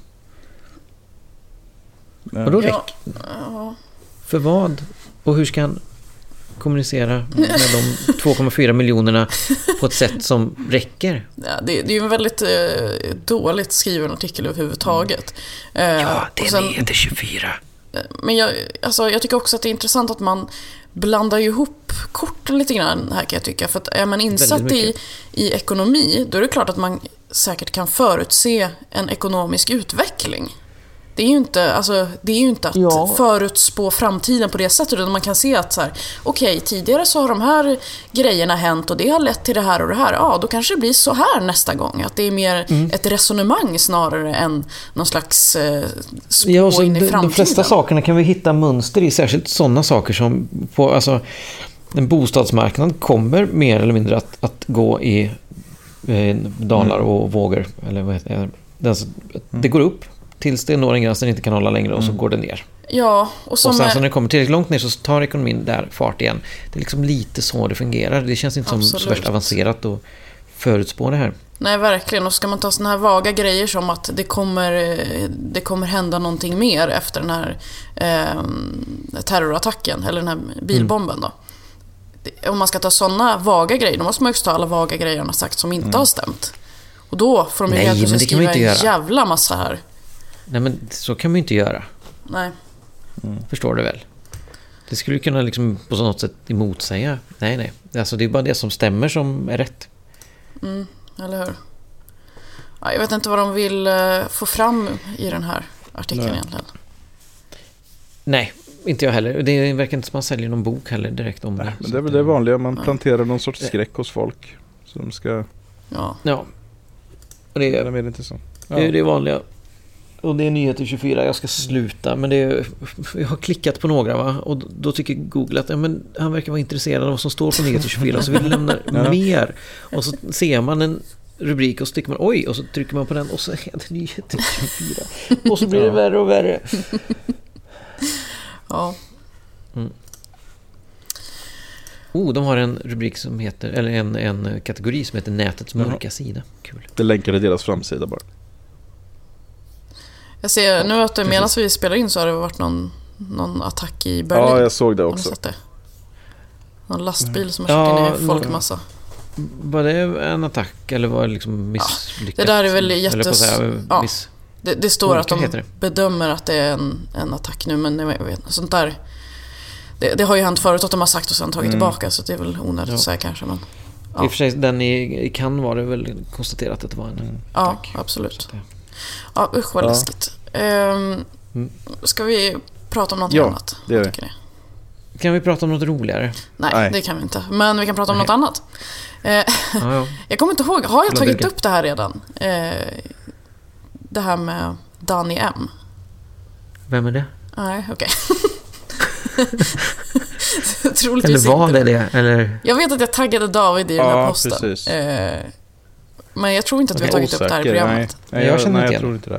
Ja. Och då Ja. räcker. Ja. För vad? Och hur ska han kommunicera med de två komma fyra miljonerna på ett sätt som räcker? Ja, det, det är ju en väldigt eh, dåligt skriven artikel överhuvudtaget. Eh, Ja, det och sen- är tjugofyra. Men jag, alltså, jag tycker också att det är intressant att man blandar ihop korten lite grann här, kan jag tycka. För att är man insatt Väldigt i, mycket. i ekonomi, då är det klart att man säkert kan förutse en ekonomisk utveckling. Det är ju inte, alltså, det är ju inte att Ja. förutspå framtiden på det sättet, utan man kan se att så här, okej, tidigare så har de här grejerna hänt och det har lett till det här och det här. Ja, då kanske det blir så här nästa gång. Att det är mer Mm. ett resonemang snarare än någon slags eh, spå Ja, och så in i de, framtiden. de flesta sakerna kan vi hitta mönster i, särskilt sådana saker som på, alltså, en bostadsmarknad kommer mer eller mindre att, att gå i eh, dalar och vågor. Eller vad heter det? Det, alltså, det går upp tills det når en gräns den inte kan hålla längre och så går det ner. Ja, och som Och sen är- så när det kommer tillräckligt långt ner så tar ekonomin där fart igen. Det är liksom lite så det fungerar. Det känns inte som så Absolut. värst avancerat att förutspå det här. Nej, verkligen. Och ska man ta såna här vaga grejer som att det kommer, eh, det kommer hända någonting mer efter den här eh, terrorattacken, eller den här bilbomben då. Det- Om man ska ta såna vaga grejer, då måste man också ta alla vaga grejer han har sagt som inte har stämt. Och då får de ju Nej, helt men plötsligt det kan man skriva inte en göra. jävla massa här. Nej, men så kan man ju inte göra. Nej. Förstår du väl? Det skulle ju kunna liksom på något sätt emotsäga. Nej, nej. Alltså det är bara det som stämmer som är rätt. Eller hur? Ja, jag vet inte vad de vill eh, få fram i den här artikeln Nej. egentligen. Nej, inte jag heller. Det verkar inte som man säljer någon bok heller direkt om det. Men det är väl det vanliga, man planterar någon sorts skräck hos folk som ska Ja. Ja. Och det göra är, mer intressant. Ja. det är det vanliga. Och det är Nyheter tjugofyra. Jag ska sluta. Men det är, jag har klickat på några, va? Och då tycker Google att ja, men han verkar vara intresserad av vad som står på Nyheter tjugofyra. Så vill lämna Ja. mer. Och så ser man en rubrik och så tycker man oj. Och så trycker man på den och så är det Nyheter tjugofyra. Och så blir det värre och värre. Ja. Oh, de har en rubrik som heter, eller en, en kategori som heter Nätets mörka sida. Kul. Det länkar i deras framsida bara. Jag ser nu att medan vi spelar in så har det varit någon, någon attack i Berlin. Ja, jag såg det också. Det? Någon lastbil som har kört ja, in i folkmassa. Var det en attack eller var det liksom misslyckat? Ja, det där är väl jättes... Säga, ja, miss... det, det står att de det? bedömer att det är en, en attack nu, men jag vet, sånt där... Det, det har ju hänt förut att de har sagt och sen tagit mm. tillbaka, så det är väl onödigt ja. att säga kanske, men... Ja. I och för sig, den i, i Cannes var det väl konstaterat att det var en mm. attack. Ja, absolut. Ja, usch vad ja. läskigt. Um, mm. Ska vi prata om något ja, annat? Det gör vi. Det. Kan vi prata om något roligare? Nej, Nej, det kan vi inte. Men vi kan prata om Nej. något annat. Uh, ja, ja. Jag kommer inte ihåg, har jag tagit upp det här redan? Uh, det här med Danny M. Vem är det? Nej, okej. Okay. Eller var det det? Eller? Jag vet att jag taggade David i den här ja, posten. Precis. Uh, men jag tror inte att vi har tagit osäker. upp det här i programmet. Nej, jag, jag, känner nej, inte jag tror inte det.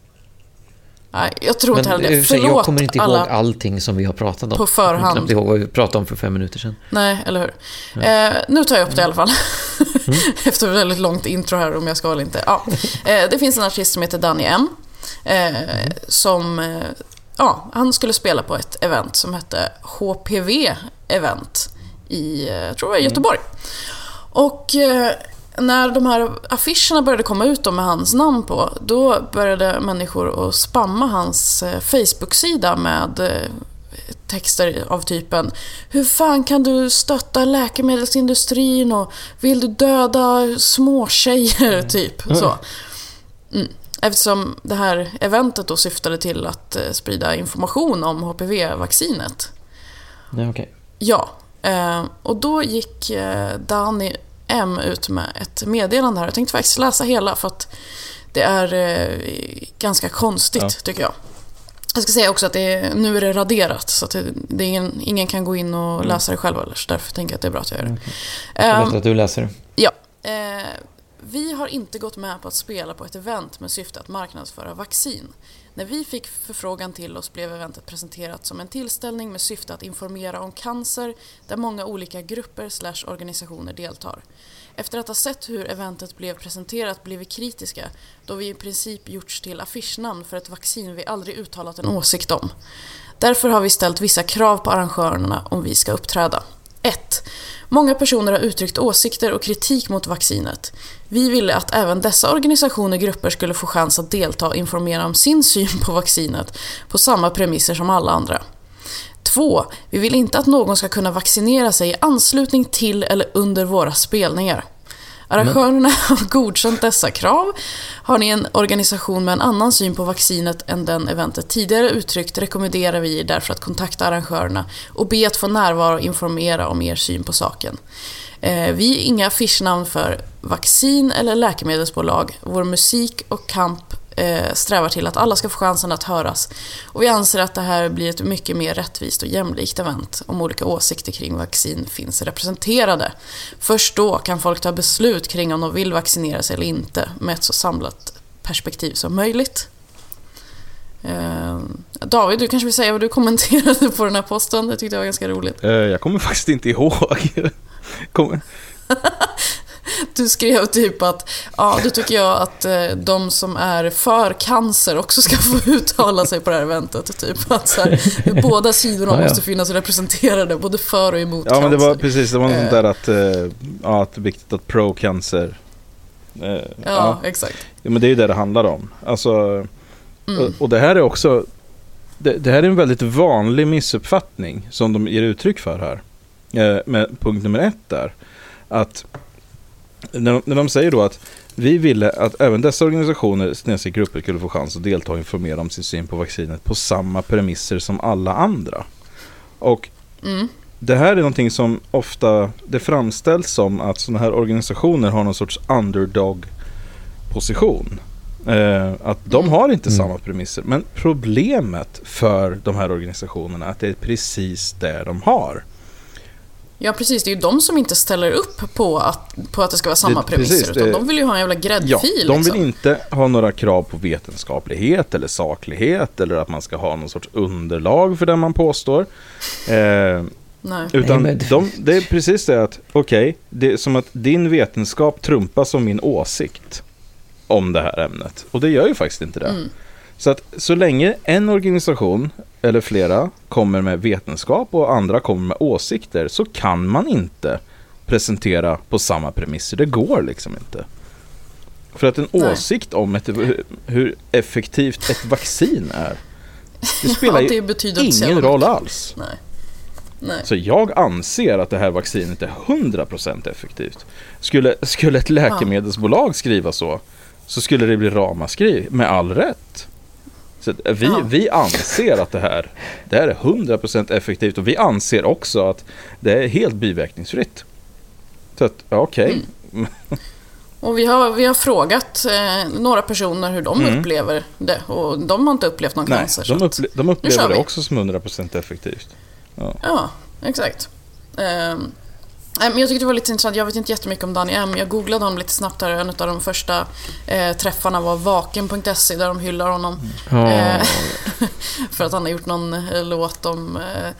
Nej, jag tror inte heller det. Förlåt, jag kommer inte ihåg allting som vi har pratat om. På förhand. Jag kommer inte ihåg vad vi pratade om för fem minuter sedan. Nej, eller hur? Ja. Eh, nu tar jag upp det i alla fall. Mm. Efter ett väldigt långt intro här, om jag ska eller inte. Ja. Eh, det finns en artist som heter Danny M. Eh, mm. Som... Eh, ja, han skulle spela på ett event som hette H P V-event i, jag tror jag, Göteborg. Mm. Och... Eh, när de här affischerna började komma ut med hans namn på, då började människor att spamma hans Facebook-sida med texter av typen: hur fan kan du stötta läkemedelsindustrin och vill du döda små tjejer typ så. Mm. Eftersom det här eventet då syftade till att sprida information om H P V-vaccinet. Ja, okay. Ja, och då gick Danny M ut med ett meddelande här. Jag tänkte faktiskt läsa hela för att det är eh, ganska konstigt ja. tycker jag. Jag ska säga också att det är, nu är det raderat så att det, det är ingen, ingen kan gå in och läsa det själv eller, så därför tänker jag att det är bra att jag gör det. Okay. Jag vet um, att du läser det. Ja. Eh, vi har inte gått med på att spela på ett event med syfte att marknadsföra vaccin. När vi fick förfrågan till oss blev eventet presenterat som en tillställning med syfte att informera om cancer där många olika grupper slash organisationer deltar. Efter att ha sett hur eventet blev presenterat blev vi kritiska då vi i princip gjorts till affischnamn för ett vaccin vi aldrig uttalat en åsikt om. Därför har vi ställt vissa krav på arrangörerna om vi ska uppträda. ett. Många personer har uttryckt åsikter och kritik mot vaccinet. Vi ville att även dessa organisationer och grupper skulle få chans att delta och informera om sin syn på vaccinet på samma premisser som alla andra. två. Vi vill inte att någon ska kunna vaccinera sig i anslutning till eller under våra spelningar. Arrangörerna har godkänt dessa krav. Har ni en organisation med en annan syn på vaccinet än den eventet tidigare uttryckt rekommenderar vi er därför att kontakta arrangörerna och be att få närvara och informera om er syn på saken. Eh, vi är inga affischnamn för vaccin eller läkemedelsbolag. Vår musik och kamp eh, strävar till att alla ska få chansen att höras. Och vi anser att det här blir ett mycket mer rättvist och jämlikt event om olika åsikter kring vaccin finns representerade. Först då kan folk ta beslut kring om de vill vaccinera sig eller inte med ett så samlat perspektiv som möjligt. Eh, David, du kanske vill säga vad du kommenterade på den här posten. Det tyckte jag var ganska roligt. Eh, jag kommer faktiskt inte ihåg. kommer... Du skrev typ att ja, då tycker jag att eh, de som är för cancer också ska få uttala sig på det här eventet typ att så här, båda sidorna ja, ja. måste finnas representerade både för och emot ja, cancer. Ja, men det var precis det var något eh. där att eh, ja, att det är viktigt att pro-cancer eh, ja, ja, exakt. Ja, men det är ju det det handlar om. Alltså mm. och, och det här är också det, det här är en väldigt vanlig missuppfattning som de ger uttryck för här. Eh, med punkt nummer ett där att När de, när de säger då att vi ville att även dessa organisationer, snedstreck grupper, skulle få chans att delta och informera om sin syn på vaccinet på samma premisser som alla andra. Och mm. det här är någonting som ofta det framställs som att sådana här organisationer har någon sorts underdog-position. Eh, att de mm. har inte mm. samma premisser. Men problemet för de här organisationerna är att det är precis det de har. Ja, precis. Det är ju de som inte ställer upp på att, på att det ska vara samma det, premisser. Precis, utan det, de vill ju ha en jävla gräddfil. Ja, de vill liksom. inte ha några krav på vetenskaplighet eller saklighet eller att man ska ha någon sorts underlag för det man påstår. Eh, Nej. Utan Nej, men... de, det är precis det att okej, okay, det är som att din vetenskap trumpas som min åsikt om det här ämnet. Och det gör ju faktiskt inte det. Mm. Så att så länge en organisation eller flera kommer med vetenskap och andra kommer med åsikter, så kan man inte presentera på samma premisser. Det går liksom inte. För att en Nej. åsikt om ett, hur effektivt ett vaccin är, det spelar ja, det ju ingen roll alls. Nej. Nej. Så jag anser att det här vaccinet är hundra procent effektivt. Skulle, skulle ett läkemedelsbolag skriva så, så skulle det bli ramaskri med all rätt. Så vi, ja. vi anser att det här, det här är hundra procent effektivt, och vi anser också att det är helt biverkningsfritt. Så att, okej. Okay. Mm. Och vi har, vi har frågat eh, några personer hur de mm. upplever det, och de har inte upplevt någon Nej, cancer. De, upple- de upplever det också som hundra procent effektivt. Ja, ja exakt. Um, men jag tyckte det var lite intressant. Jag vet inte jättemycket om Danny M. Jag googlade honom lite snabbt här. En av de första eh, träffarna var vaken punkt se, där de hyllar honom. Oh. Eh, för att han har gjort någon eh, låt om eh,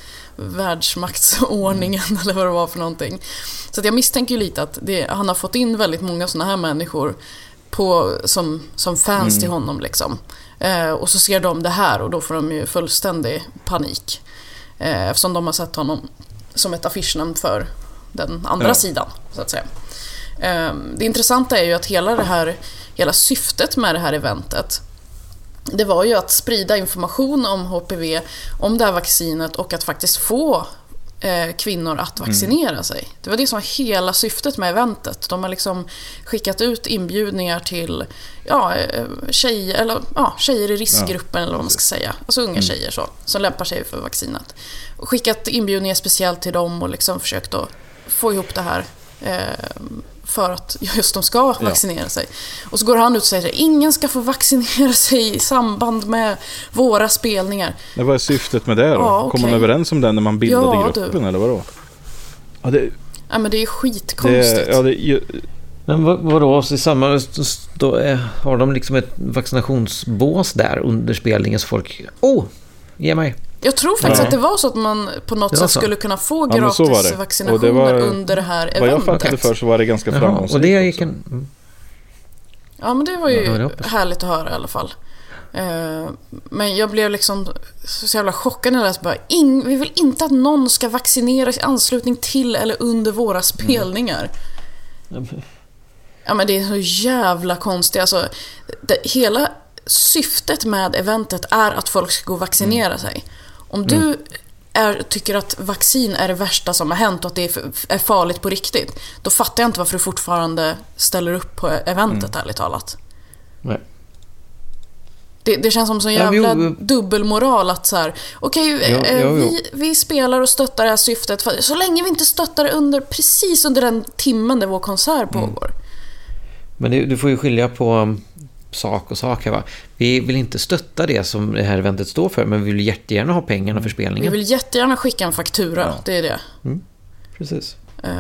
världsmaktsordningen mm. eller vad det var för någonting. Så att jag misstänker ju lite att det, han har fått in väldigt många såna här människor på, som, som fans mm. till honom liksom. Eh, och så ser de det här, och då får de ju fullständig panik. Eh, eftersom de har sett honom som ett affischnamn för den andra ja. sidan, så att säga. Eh, det intressanta är ju att hela det här, hela syftet med det här eventet, det var ju att sprida information om H P V, om det här vaccinet, och att faktiskt få eh, kvinnor att vaccinera mm. sig. Det var det som var hela syftet med eventet. De har liksom skickat ut inbjudningar till ja, tjejer, eller, ja, tjejer i riskgruppen, ja. eller vad man ska säga. Alltså unga mm. tjejer så, som lämpar sig för vaccinet. Och skickat inbjudningar speciellt till dem och liksom försökt att få ihop det här eh, för att just de ska vaccinera ja. sig. Och så går han ut och säger att ingen ska få vaccinera sig i samband med våra spelningar. Men vad är syftet med det då? Ja, okay. Kommer man överens om det när man bildade ja, gruppen du. eller vadå? Ja, det, ja, men det är skitkonstigt. Det, ja, det, ju, men vad, vadå? Så i samma, då är, har de liksom ett vaccinationsbås där under spelningen, så folk, oh, ge mig. Jag tror faktiskt ja. att det var så att man på något sätt skulle kunna få gratis ja, vaccinationer det var, under det här eventet. Vad jag fattade för så var det ganska framgångsrikt. Och det gick en... mm. Ja, men det var ju ja, det härligt att höra i alla fall. Uh, men jag blev liksom så jävla chockad när jag läste bara, In, vi vill inte att någon ska vaccineras i anslutning till eller under våra spelningar. Mm. Ja, men det är så jävla konstigt. Alltså, det, hela syftet med eventet är att folk ska gå och vaccinera mm. sig. Om du mm. är, tycker att vaccin är det värsta som har hänt och att det är, är farligt på riktigt, då fattar jag inte varför du fortfarande ställer upp på eventet, mm. ärligt talat. Nej. Det, det känns som så jävla ja, vi, dubbelmoral att så här, okej, okay, ja, eh, ja, vi, vi spelar och stöttar det här syftet, för, så länge vi inte stöttar det under, precis under den timmen där vår konsert pågår. Mm. Men det, du får ju skilja på sak och sak här, va? Vi vill inte stötta det som det här eventet står för, men vi vill jättegärna ha pengarna för spelningen. Vi vill jättegärna skicka en faktura, ja. det är det. Mm. Precis. Uh,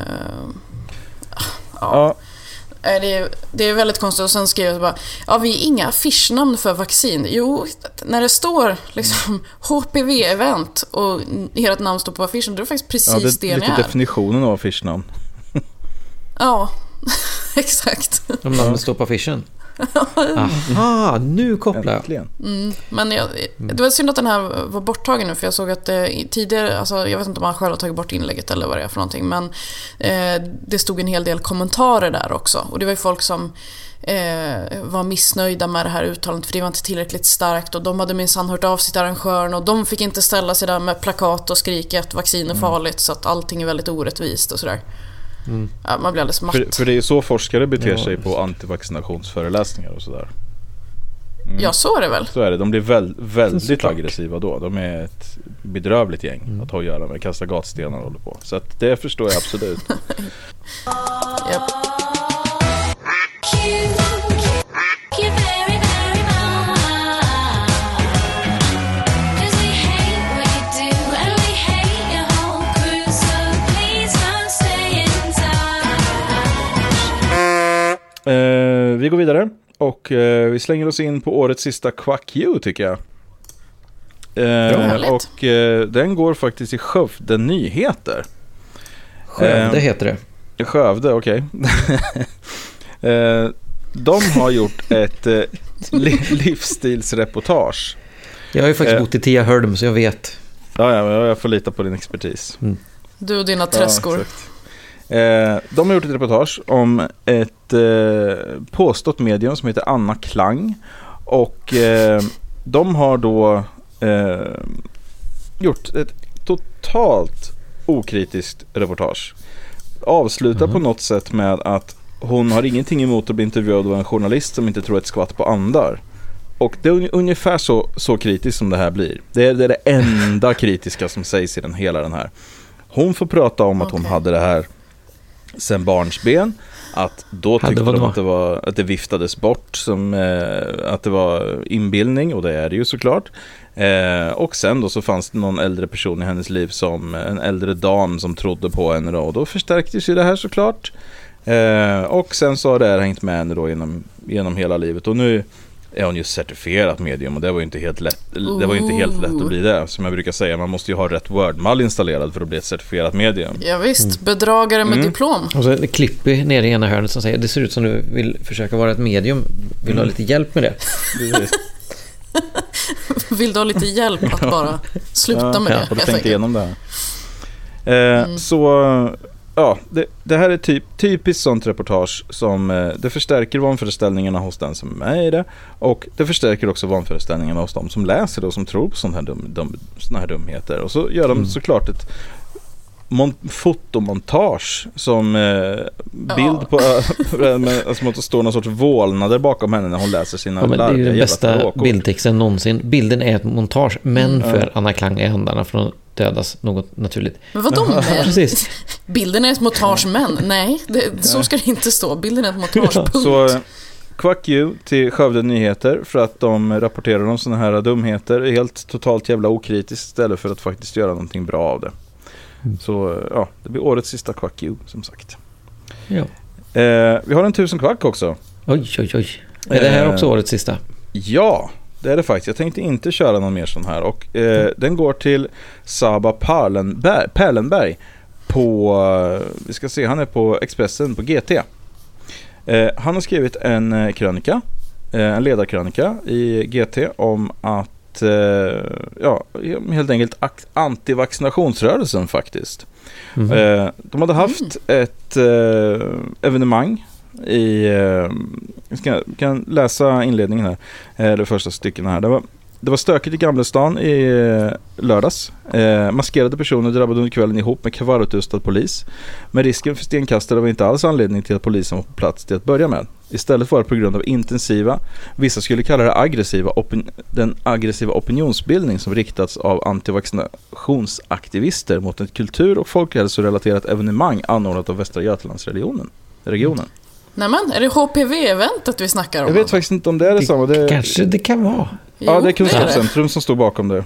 ja. ja. Det är, det är väldigt konstigt. Och sen skrev jag bara, ja, vi är inga affischnamn för vaccin. Jo, när det står liksom H P V-event och ert namn står på affischen, det är faktiskt precis ja, det, det ni är. Lite definitionen av affischnamn. Ja, exakt. Om namnet står på affischen. Aha, nu kopplar jag. Mm, men jag, det var synd att den här var borttagen nu, för jag såg att det, tidigare, alltså jag vet inte om man själv har tagit bort inlägget eller vad det är för någonting, men eh, det stod en hel del kommentarer där också, och det var ju folk som eh, var missnöjda med det här uttalandet, för det var inte tillräckligt starkt, och de hade minsann hört av sitt arrangören, och de fick inte ställa sig där med plakat och skrika att vaccin är farligt, mm. så att allting är väldigt orättvist och sådär. Mm. Ja, man blir alldeles matt. För, för det är ju så forskare beter ja. sig på antivaccinationsföreläsningar och sådär. Mm. Ja, så är det väl. Så är det. De blir väl, väldigt aggressiva då. De är ett bedrövligt gäng mm. att ha att göra med, kasta gatstenar och håller på. Så att det förstår jag absolut. Yep. Uh, vi går vidare och uh, vi slänger oss in på årets sista Quack You, tycker jag. Uh, och uh, den går faktiskt i Skövde Nyheter. Skövde uh, heter det. Skövde, okej. Okay. uh, de har gjort ett uh, livsstilsreportage. Jag har ju faktiskt Eh. bott i Tia Hörm, så jag vet. Ja, ja, jag får lita på din expertis. Mm. Du och dina träskor. Ja, eh, de har gjort ett reportage om ett eh, påstått medium som heter Anna Klang. Och eh, de har då eh, gjort ett totalt okritiskt reportage. Avslutar Mm. på något sätt med att hon har ingenting emot att bli intervjuad av en journalist som inte tror ett skvatt på andar. Och det är un- ungefär så, så kritiskt som det här blir. Det är det, är det enda kritiska som sägs i den, hela den här. Hon får prata om att hon Okej. hade det här sen barnsben. Att då Hade tyckte vad de då? att det, var, att det viftades bort som eh, att det var inbildning, och det är det ju såklart. Eh, och sen då så fanns det någon äldre person i hennes liv, som en äldre dam som trodde på henne då, och då förstärktes ju det här såklart. Eh, och sen så har det här hängt med henne då genom, genom hela livet, och nu är hon ju certifierat medium, och det var ju inte helt lätt det var ju inte helt lätt att bli det, som jag brukar säga. Man måste ju ha rätt Word-mall installerad för att bli ett certifierat medium. Ja, visst, bedragare med Mm. diplom. Och så är det Klippy nere i ena hörnet som säger: det ser ut som du vill försöka vara ett medium. Vill du ha lite hjälp med det? Vill du ha lite hjälp att bara sluta med Ja, det? och då helt tänkte enkelt? igenom det här. Eh, Så ja, det, det här är typ, typiskt sånt reportage som eh, det förstärker vanföreställningarna hos den som är med i det, och det förstärker också vanföreställningarna hos de som läser det och som tror på sån här dum, dum, såna här dumheter. Och så gör de såklart ett mon- fotomontage som eh, bild på äh, med, alltså, att det står någon sorts vålnader bakom henne när hon läser sina Ja, men det är ju larviga den jävla bästa tarotkort. bildtexten någonsin. Bilden är ett montage, men för Anna Klang är händerna från att dödas något naturligt. Men vadå men? Precis. Bilden är ett montage, men nej, det, så ska det inte stå. Bilden är ett montage, punkt. Så eh, quack you till Skövde Nyheter för att de rapporterar om såna här dumheter helt totalt jävla okritiskt istället för att faktiskt göra någonting bra av det. Så eh, ja, det blir årets sista quack you, som sagt. Ja. Eh, vi har en tusen kvack också. Oj, oj, oj. Är det här Eh. också årets sista? Ja, det är det faktiskt. Jag tänkte inte köra någon mer sån här. Och eh, den går till Saba Perlenberg, Perlenberg på, eh, vi ska se, han är på Expressen på G T. Eh, han har skrivit en eh, krönika, eh, en ledarkrönika i G T om att eh, ja, helt enkelt ak- antivaccinationsrörelsen faktiskt. Mhm. Eh, de hade haft ett eh, evenemang i, eh, jag ska, kan läsa inledningen här, eh, de första stycken här. Det var, det var stökigt i Gamlestan i eh, lördags. Eh, maskerade personer drabbade under kvällen ihop med kavarrutrustad polis. Men risken för stenkastare var inte alls anledning till att polisen var på plats till att börja med. Istället var det på grund av intensiva, vissa skulle kalla det aggressiva, opin- den aggressiva opinionsbildning som riktats av antivaccinationsaktivister mot ett kultur- och folkhälsorelaterat evenemang anordnat av Västra Götalandsregionen. Regionen. Nämen, är det H P V-eventet vi snackar om? Jag vet faktiskt inte om det är detsamma. Det är, Kanske det kan vara. Jo, ja, det är det. Kunskapscentrum som står bakom det.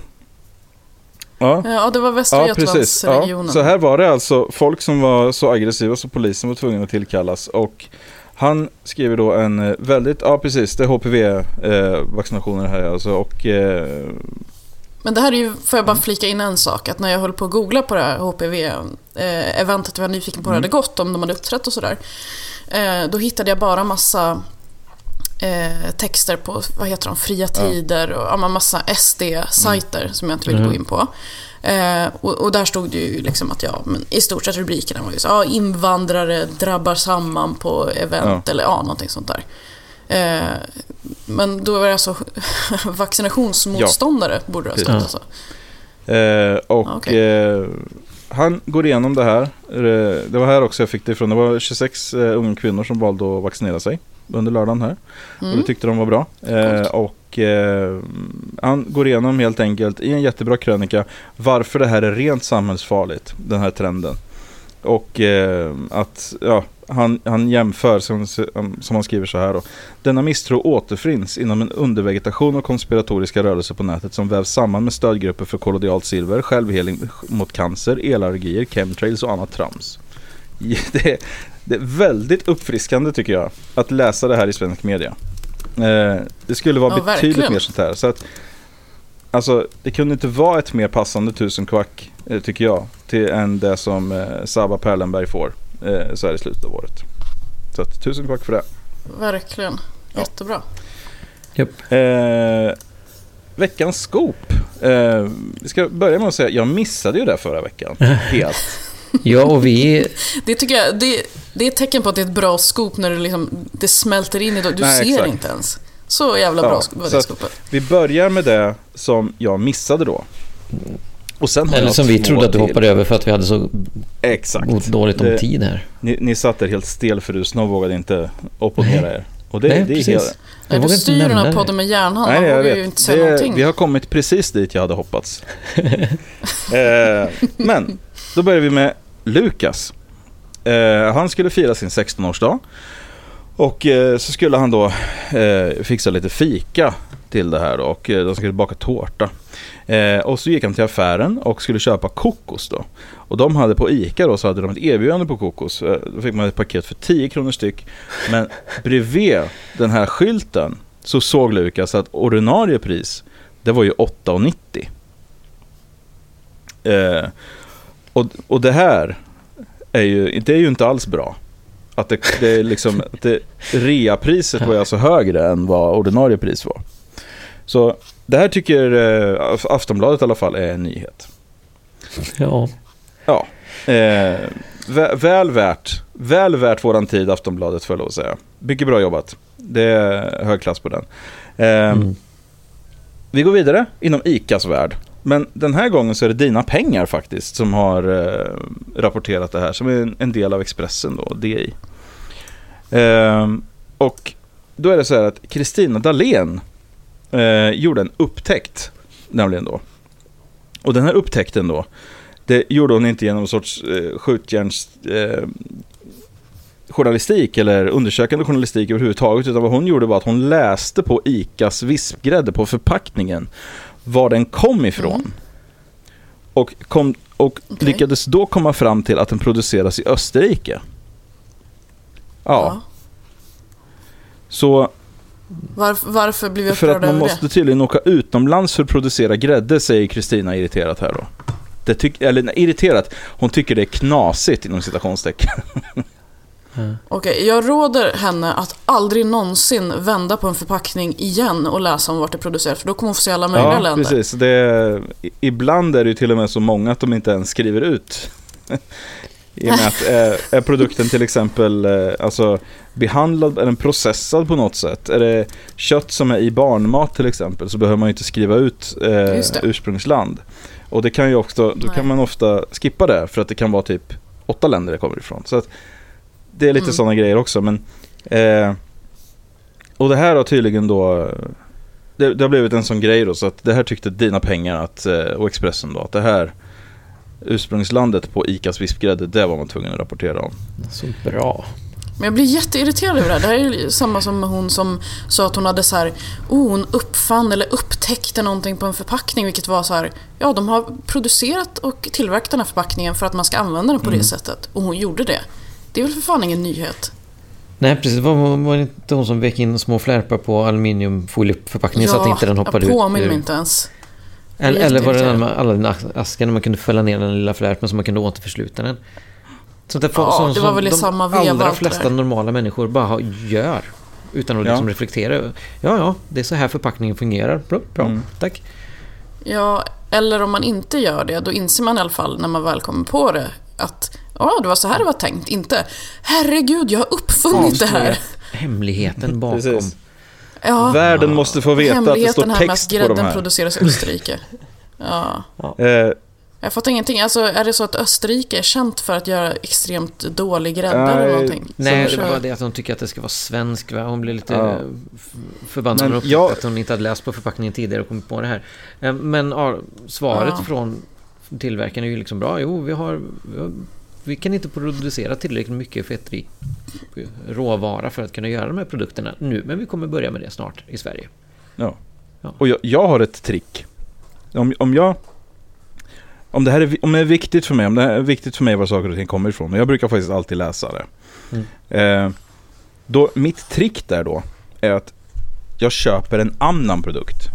Ja. Ja, det var Västra Ja, precis. Ja. Götalandsregionen. Så här var det alltså folk som var så aggressiva så polisen var tvungen att tillkallas, och han skriver då en eh, väldigt, ja precis, det är H P V-vaccinationer här alltså, och eh, Men det här är ju, får jag bara flika in en sak, att när jag höll på att googla på det här H P V-eventet, jag var nyfiken på hur det hade gått, om de hade uppträtt och sådär, eh, då hittade jag bara massa eh, texter på, vad heter de, Fria Tider och ja, massa S D-sajter som jag inte vill gå in på. Eh, och, och där stod det ju liksom att ja, men i stort sett rubrikerna var ju så, ja, invandrare drabbar samman på event, Ja. eller ja, någonting sånt där. Eh, men då var det alltså vaccinationsmotståndare borde det ha stått Ja. alltså. Eh, och Ah, okej. eh, han går igenom det här. Eh, Det var här också jag fick det ifrån. Det var tjugosex eh, unga kvinnor som valde att vaccinera sig under lördagen här. Och det tyckte de var bra. Eh, och eh, han går igenom helt enkelt i en jättebra krönika varför det här är rent samhällsfarligt, den här trenden. Och eh, att ja, han, han jämför som, som han skriver så här då. Denna misstro återfinns inom en undervegetation och konspiratoriska rörelser på nätet som vävs samman med stödgrupper för kollodialt silver, självheling mot cancer, elallergier, chemtrails och annat trams. Det är, det är väldigt uppfriskande tycker jag att läsa det här i svensk media. Eh, det skulle vara Ja, betydligt verkligen. mer sånt här. Så att, alltså, det kunde inte vara ett mer passande tusen kvack eh, tycker jag till än det som eh, Saba Perlenberg får eh, så här i slutet av året. Så att tusen kvack för det. Verkligen, Ja. jättebra. Yep. Eh, veckans scoop. Eh, vi ska börja med att säga, jag missade ju det förra veckan. Helt. Ja, och vi... Det tycker jag, det, det är ett tecken på att det är ett bra scoop när det, liksom, det smälter in i det. Du Nej, ser exakt. inte ens. Så jävla bra Ja, var så det att scopet. vi börjar med det som jag missade då. Och sen har Eller jag som vi två trodde att du till. hoppade över för att vi hade så Exakt. dåligt om Det- tid här. Ni, ni satt där helt stelfrusna och vågade inte opponera er. Och det, Nej, det är precis. helt... Nej, vågar du inte styr den nämna här det. podden med järnhand. Nej, Man jag vågar vet. ju inte säga Det, någonting. vi har kommit precis dit jag hade hoppats. eh, men, då börjar vi med Lukas. Eh, han skulle fira sin sexton-årsdag. Och eh, så skulle han då eh, fixa lite fika till det här då, och eh, de skulle baka tårta. Eh, och så gick han till affären och skulle köpa kokos då. Och de hade på Ica då, så hade de ett erbjudande på kokos. Eh, då fick man ett paket för tio kronor styck. Men bredvid den här skylten så såg Lukas att ordinarie pris, det var ju åtta nittio. Eh, och, och det här är ju, det är ju inte alls bra. Att det, det är liksom, att det, reapriset var ju alltså högre än vad ordinarie pris var. Så det här tycker eh, Aftonbladet i alla fall är en nyhet. Ja. Ja. Eh, vä- väl värt väl värt våran tid, Aftonbladet, får jag lov att säga. Mycket bra jobbat. Det är hög klass på den. Eh, Mm. Vi går vidare inom Icas värld. Men den här gången så är det Dina Pengar faktiskt som har eh, rapporterat det här, som är en, en del av Expressen då, D I. Eh, och då är det så här att Kristina Dahlén eh, gjorde en upptäckt, nämligen då. Och den här upptäckten då, det gjorde hon inte genom en sorts eh, skjutjärns eh, journalistik eller undersökande journalistik överhuvudtaget, utan vad hon gjorde var att hon läste på Icas vispgrädde på förpackningen var den kom ifrån. Mm. Och, kom, och Okay. lyckades då komma fram till att den produceras i Österrike. Ja. Ja. Så Varför, varför blir vi för att upprörda man över måste det? tydligen åka utomlands för att producera grädde, säger Kristina irriterat här då. Det tyck, eller nej, irriterat. Hon tycker det är knasigt inom citationstecken. Okej, jag råder henne att aldrig någonsin vända på en förpackning igen och läsa om vart det produceras, för då kommer hon få se alla möjliga Ja, länder. precis. Det är, ibland är det ju till och med så många att de inte ens skriver ut. I och med att är, är produkten till exempel alltså behandlad eller processad på något sätt. Är det kött som är i barnmat till exempel, så behöver man ju inte skriva ut eh, ursprungsland. Och det kan ju också, då Nej. kan man ofta skippa det, för att det kan vara typ åtta länder det kommer ifrån. Så att det är lite Mm. sådana grejer också. Men, eh, och det här har tydligen då det, det har blivit en sån grej då, så att det här tyckte Dina Pengar att, och Expressen då, att det här ursprungslandet på Icas vispgrädde, det var man tvungen att rapportera om. Så bra. Men jag blir jätteirriterad över det här. Det här är ju samma som hon som sa att hon hade så här, oh, hon uppfann eller upptäckte någonting på en förpackning, vilket var så här, ja, de har producerat och tillverkat den här förpackningen för att man ska använda den på Mm. det sättet. Och hon gjorde det. Det är väl för fan ingen nyhet. Nej, precis. Det var, var det inte hon som vek in små flärpar på aluminiumfolieförpackningen så att inte den hoppade jag ut? påminner mig inte ens. Eller, Jag är eller var det den jätteirriterad. med alla dina askar när man kunde fälla ner den lilla flärpen så man kunde återförsluta den? Så det, Ja, som, det var som väl i de samma veva, allra allt det flesta där. normala människor bara har, gör utan att liksom Ja. reflektera. Ja, ja, det är så här förpackningen fungerar. Bra, bra Mm. tack. Ja, eller om man inte gör det, då inser man i alla fall när man väl kommer på det att ja, det var så här det var tänkt. Inte, herregud, jag har uppfunnit det här. Hemligheten bakom. Precis. Ja, Världen måste få veta att det står hemligheten här med att text på de grädden här. produceras i Österrike. Ja. Eh, Jag fattar ingenting. Alltså, är det så att Österrike är känt för att göra extremt dålig grädde Nej, eller någonting? Nej, Så- det var det att hon tycker att det ska vara svensk. Va? Hon blev lite Ja. ja. förbannad Men när hon jag- att hon inte hade läst på förpackningen tidigare och kommit på det här. Eh, Men ja, svaret Ja. från tillverkaren är ju liksom bra. Jo, vi har, vi har vi kan inte producera tillräckligt mycket fettrik råvara för att kunna göra de här produkterna nu, men vi kommer börja med det snart i Sverige. Ja. Ja. Och jag, jag har ett trick. Om, om jag om det här är, vi- om det är viktigt för mig, om det är viktigt för mig var saker och ting kommer ifrån, och jag brukar faktiskt alltid läsa det. Mm. Eh, då, mitt trick där då är att jag köper en annan produkt.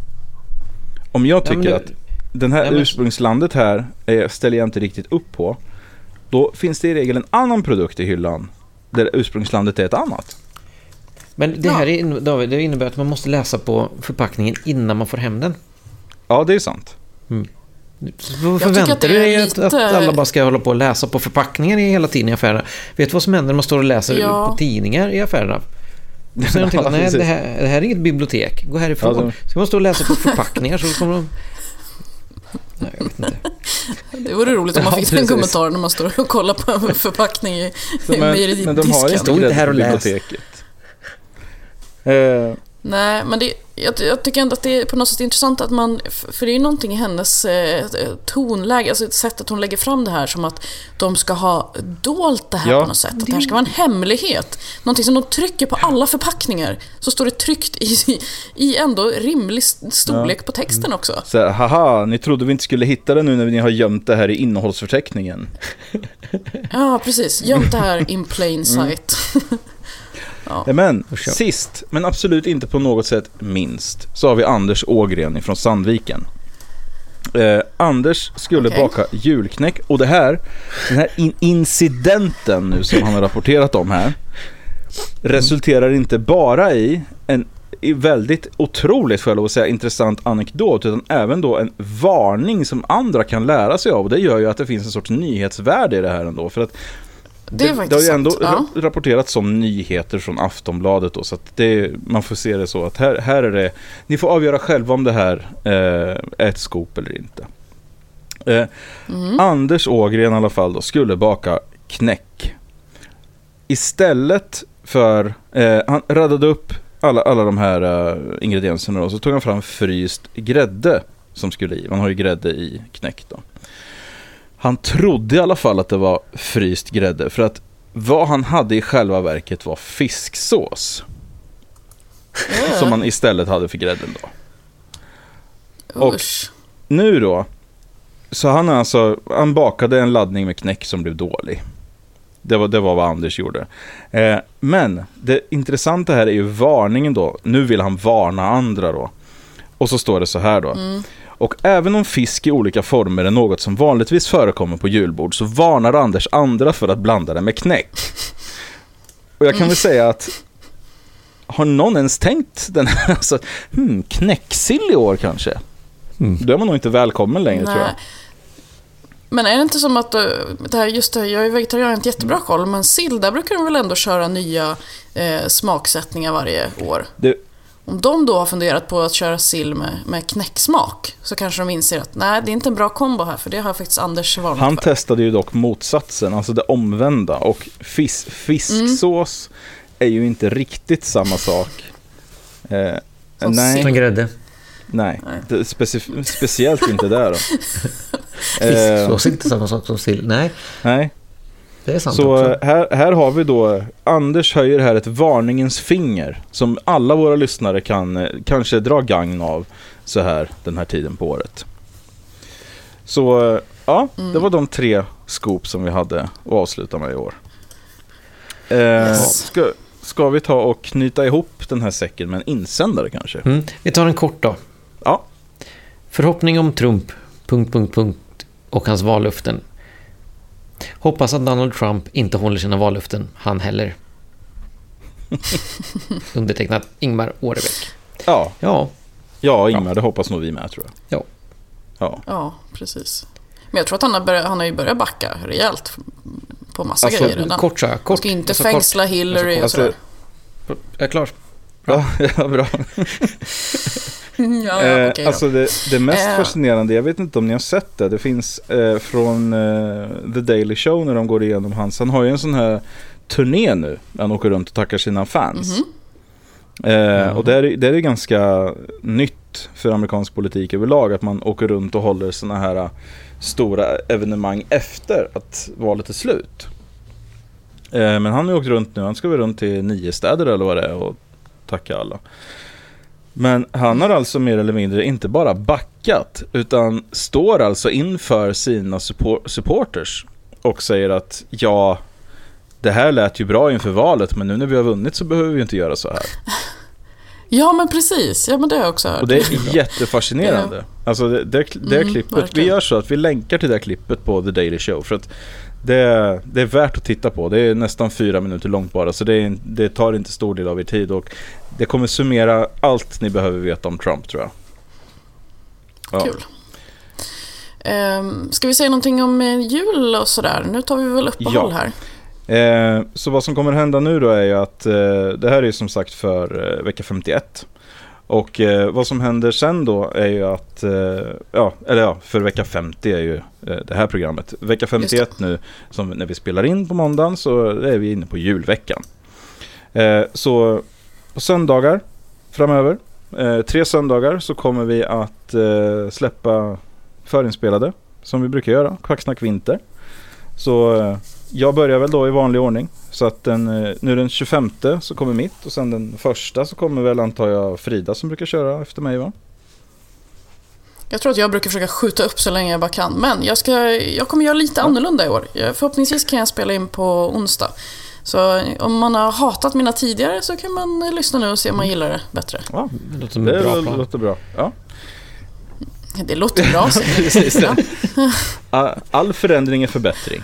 Om jag Ja, tycker men det- att den här Ja, men- ursprungslandet här är, ställer jag inte riktigt upp på, då finns det i regel en annan produkt i hyllan där ursprungslandet är ett annat. Men det här är, David, det innebär att man måste läsa på förpackningen innan man får hem den. Ja, det är sant. Mm. Vad förväntar du dig lite... att, att alla bara ska hålla på och läsa på förpackningen hela tiden i affärerna? Vet du vad som händer när man står och läser ja. på tidningar i affärerna? Då säger de till att nej, det här, det här är inget bibliotek. Gå härifrån. Ja, det... Ska man stå och läsa på förpackningar så kommer de... Nej, jag vet inte. Det vore roligt om man fick ja, en kommentar när man står och kollar på en förpackning i mejeridisken. Men de har inte det här och biblioteket. Uh, Nej, men det, jag, jag tycker ändå att det är på något sätt intressant att man, för det är ju någonting i hennes eh, tonläge, alltså ett sätt att hon lägger fram det här som att de ska ha dolt det här ja, på något sätt, att det här ska vara en hemlighet, någonting som de trycker på alla förpackningar, så står det tryckt i, i ändå rimlig storlek ja. på texten också. Så haha, ni trodde vi inte skulle hitta det nu när ni har gömt det här i innehållsförteckningen. Ja, precis, gömt det här in plain sight. Mm. Ja. Men sist, men absolut inte på något sätt minst, så har vi Anders Ågren från Sandviken. eh, Anders skulle okay. baka julknäck. Och det här, den här in- incidenten nu som han har rapporterat om här resulterar inte bara i en i väldigt otroligt, själv att säga, intressant anekdot, utan även då en varning som andra kan lära sig av. Och det gör ju att det finns en sorts nyhetsvärde i det här ändå. För att Det, det, det har ju ändå ja. rapporterats som nyheter från Aftonbladet då, så att det, man får se det så att här, här är det, ni får avgöra själva om det här eh, är ett scoop eller inte. Eh, mm. Anders Ågren i alla fall då skulle baka knäck. Istället för eh, han räddade upp alla, alla de här uh, ingredienserna då, så tog han fram fryst grädde som skulle i. Man har ju grädde i knäck då. Han trodde i alla fall att det var fryst grädde, för att vad han hade i själva verket var fisksås. Mm. Som man istället hade för grädden då. Och Usch. nu då, så han alltså, han bakade en laddning med knäck som blev dålig. Det var, det var vad Anders gjorde. Eh, men det intressanta här är ju varningen då. Nu vill han varna andra då. Och så står det så här då. Mm. Och även om fisk i olika former är något som vanligtvis förekommer på julbord, så varnar Anders andra för att blanda det med knäck. Och jag kan mm. väl säga att har någon ens tänkt den här, alltså, hmm, knäcksill i år kanske? Mm. Då är man nog inte välkommen längre. Nej. Tror jag. Men är det inte som att det här, just det här, jag är vegetarian, inte jättebra koll, men sill, där brukar de väl ändå köra nya eh, smaksättningar varje år? Det Om de då har funderat på att köra sill med, med knäcksmak, så kanske de inser att nej, det är inte en bra kombo här, för det har faktiskt Anders varnat Han för. testade ju dock motsatsen, alltså det omvända. Och fis, fisksås mm. är ju inte riktigt samma sak. Eh, nej. Som grädde. Nej, nej. Speci- speciellt inte där då. Fisksås är inte samma sak som sill, nej. Nej. Det är sant. Så här, här har vi då, Anders höjer här ett varningens finger som alla våra lyssnare kan kanske dra gagn av så här den här tiden på året. Så ja, mm. det var de tre scoop som vi hade att avsluta med i år. Eh, yes. ska, ska vi ta och knyta ihop den här säcken med en insändare kanske? Mm. Vi tar en kort då. Ja. Förhoppning om Trump, punkt, punkt, punkt, och hans vallöften. Hoppas att Donald Trump inte håller sina vallöften, han heller. Undertecknat Ingmar Årebäck. Ja. Ja. Ja, Ingmar, det hoppas nog vi med, tror jag. Ja. Ja, ja precis. Men jag tror att han har, börjat, han har ju börjat backa rejält på massa alltså, grejer redan. Kort så här, kort. Han ska inte alltså, fängsla kort. Hillary alltså, och sådär. Jag är klar. Bra. Ja, ja, bra. ja, ja, okay, alltså det, det mest äh. fascinerande, jag vet inte om ni har sett det, det finns eh, från eh, The Daily Show när de går igenom hans, han har ju en sån här turné nu när han åker runt och tackar sina fans. Mm-hmm. Eh, mm. Och det är, det är ganska nytt för amerikansk politik överlag att man åker runt och håller såna här stora evenemang efter att valet är slut. Eh, men han har ju åkt runt nu, han ska väl runt till nio städer eller vad det är och tacka alla. Men han har alltså mer eller mindre inte bara backat, utan står alltså inför sina support- supporters och säger att ja, det här lät ju bra inför valet, men nu när vi har vunnit så behöver vi inte göra så här. Ja, men precis. Ja, men det har jag också hört. Och det är jättefascinerande. Ja. Alltså det, det, det mm, klippet, verkligen. Vi gör så att vi länkar till det här klippet på The Daily Show för att det, det är värt att titta på. Det är nästan fyra minuter långt bara, så det, är, det tar inte stor del av er tid och det kommer summera allt ni behöver veta om Trump, tror jag. Ja. Kul. Um, ska vi säga någonting om jul och sådär? Nu tar vi väl uppehåll ja. här. Eh, så vad som kommer hända nu då är ju att eh, det här är ju som sagt för eh, vecka femtioett. Och eh, vad som händer sen då är ju att, eh, ja, eller ja, för vecka femtio är ju eh, det här programmet. Vecka femtioett nu, som när vi spelar in på måndagen, så är vi inne på julveckan. Eh, så på söndagar framöver, eh, tre söndagar, så kommer vi att eh, släppa förinspelade, som vi brukar göra, Kvacksnack Vinter. Så eh, jag börjar väl då i vanlig ordning. Så att den, nu den tjugofemte så kommer mitt, och sen den första så kommer väl, antar jag, Frida som brukar köra efter mig, va? Jag tror att jag brukar försöka skjuta upp så länge jag bara kan. Men jag, ska, jag kommer göra lite annorlunda i år. Förhoppningsvis kan jag spela in på onsdag. Så om man har hatat mina tidigare så kan man lyssna nu och se om man gillar det bättre. Ja, det låter det bra. Det låter bra, ja. Det låter bra. Precis, ja. All förändring är förbättring.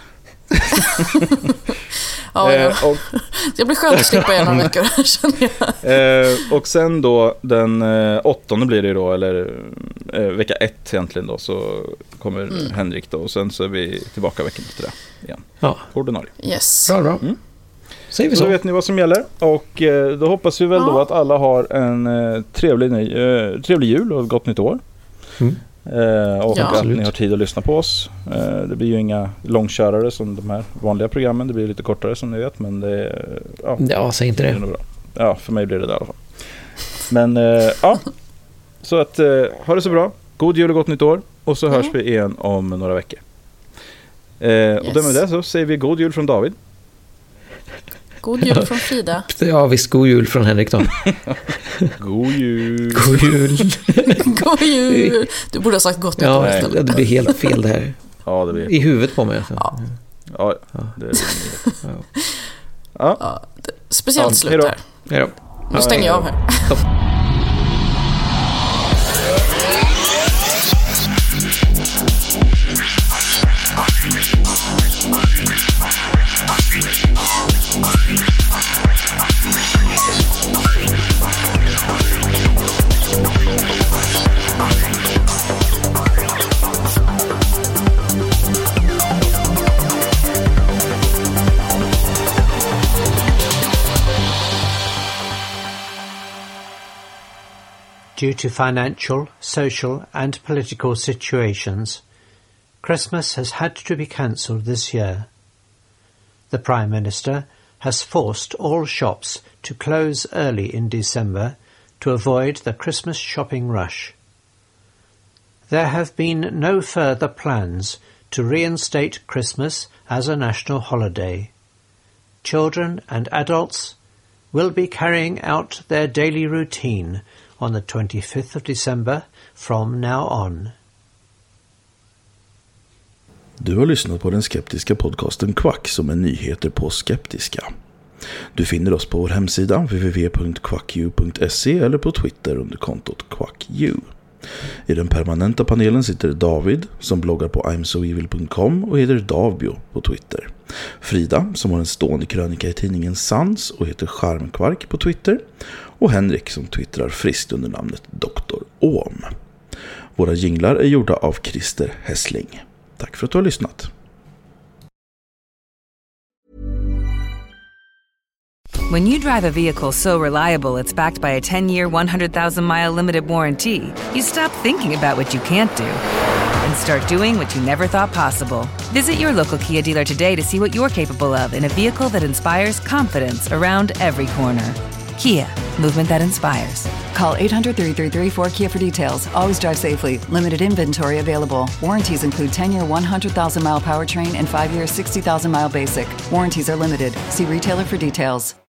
Ja, ja. Eh, och, jag blir skönt att slippa en några veckor, känner jag. Eh, och sen då den eh, åttonde blir det då, eller eh, vecka ett egentligen då, så kommer mm. Henrik då, och sen så är vi tillbaka veckan efter det igen. Ja. Ordinarie. Yes. Bra, bra. Mm. Säger vi så. så vet ni vad som gäller, och eh, då hoppas vi väl ja. då att alla har en eh, trevlig, eh, trevlig jul och ett gott nytt år. Mm. Eh, och ja, att absolut. Ni har tid att lyssna på oss. eh, Det blir ju inga långkörare som de här vanliga programmen. Det blir lite kortare som ni vet, men det är, ja, ja, säg inte det, det bra. Ja, för mig blir det där i alla fall. Men eh, ja, så att eh, ha det så bra. God jul och gott nytt år. Och så mm. hörs vi igen om några veckor. eh, yes. Och därmed det så säger vi god jul från David. God jul från Frida. Ja, visst, god jul från Henrik då. God jul. God jul. God jul. Du borde ha sagt gott nytt år. Ja, det blir helt fel det här. Ja, det blir. I huvudet på mig. Alltså. Ja. Ja, det är ja. Ja. Ja, det, speciellt ja, slut här. Hejdå. Nu stänger jag av här. Due to financial, social and political situations, Christmas has had to be cancelled this year. The Prime Minister has forced all shops to close early in December to avoid the Christmas shopping rush. There have been no further plans to reinstate Christmas as a national holiday. Children and adults will be carrying out their daily routine on the twenty-fifth of December from now on. Du har lyssnat på den skeptiska podcasten Quack, som är nyheter på skeptiska. Du finner oss på vår hemsida w w w punkt quacku punkt se eller på Twitter under kontot quacku. I den permanenta panelen sitter David, som bloggar på i'm so evil punkt com och heter Davbio på Twitter. Frida, som har en stående krönika i tidningen Sans och heter Charmkvark på Twitter. Och Henrik, som twittrar friskt under namnet doktor Ohm. Våra jinglar är gjorda av Christer Hessling. Tack för att du har lyssnat. When you drive a vehicle so reliable it's backed by a ten-year, one hundred thousand mile limited warranty, you stop thinking about what you can't do and start doing what you never thought possible. Visit your local Kia dealer today to see what you're capable of in a vehicle that inspires confidence around every corner. Kia, movement that inspires. Call eight hundred, three three three, four K I A for details. Always drive safely. Limited inventory available. Warranties include ten-year, one hundred thousand mile powertrain and five-year, sixty thousand mile basic. Warranties are limited. See retailer for details.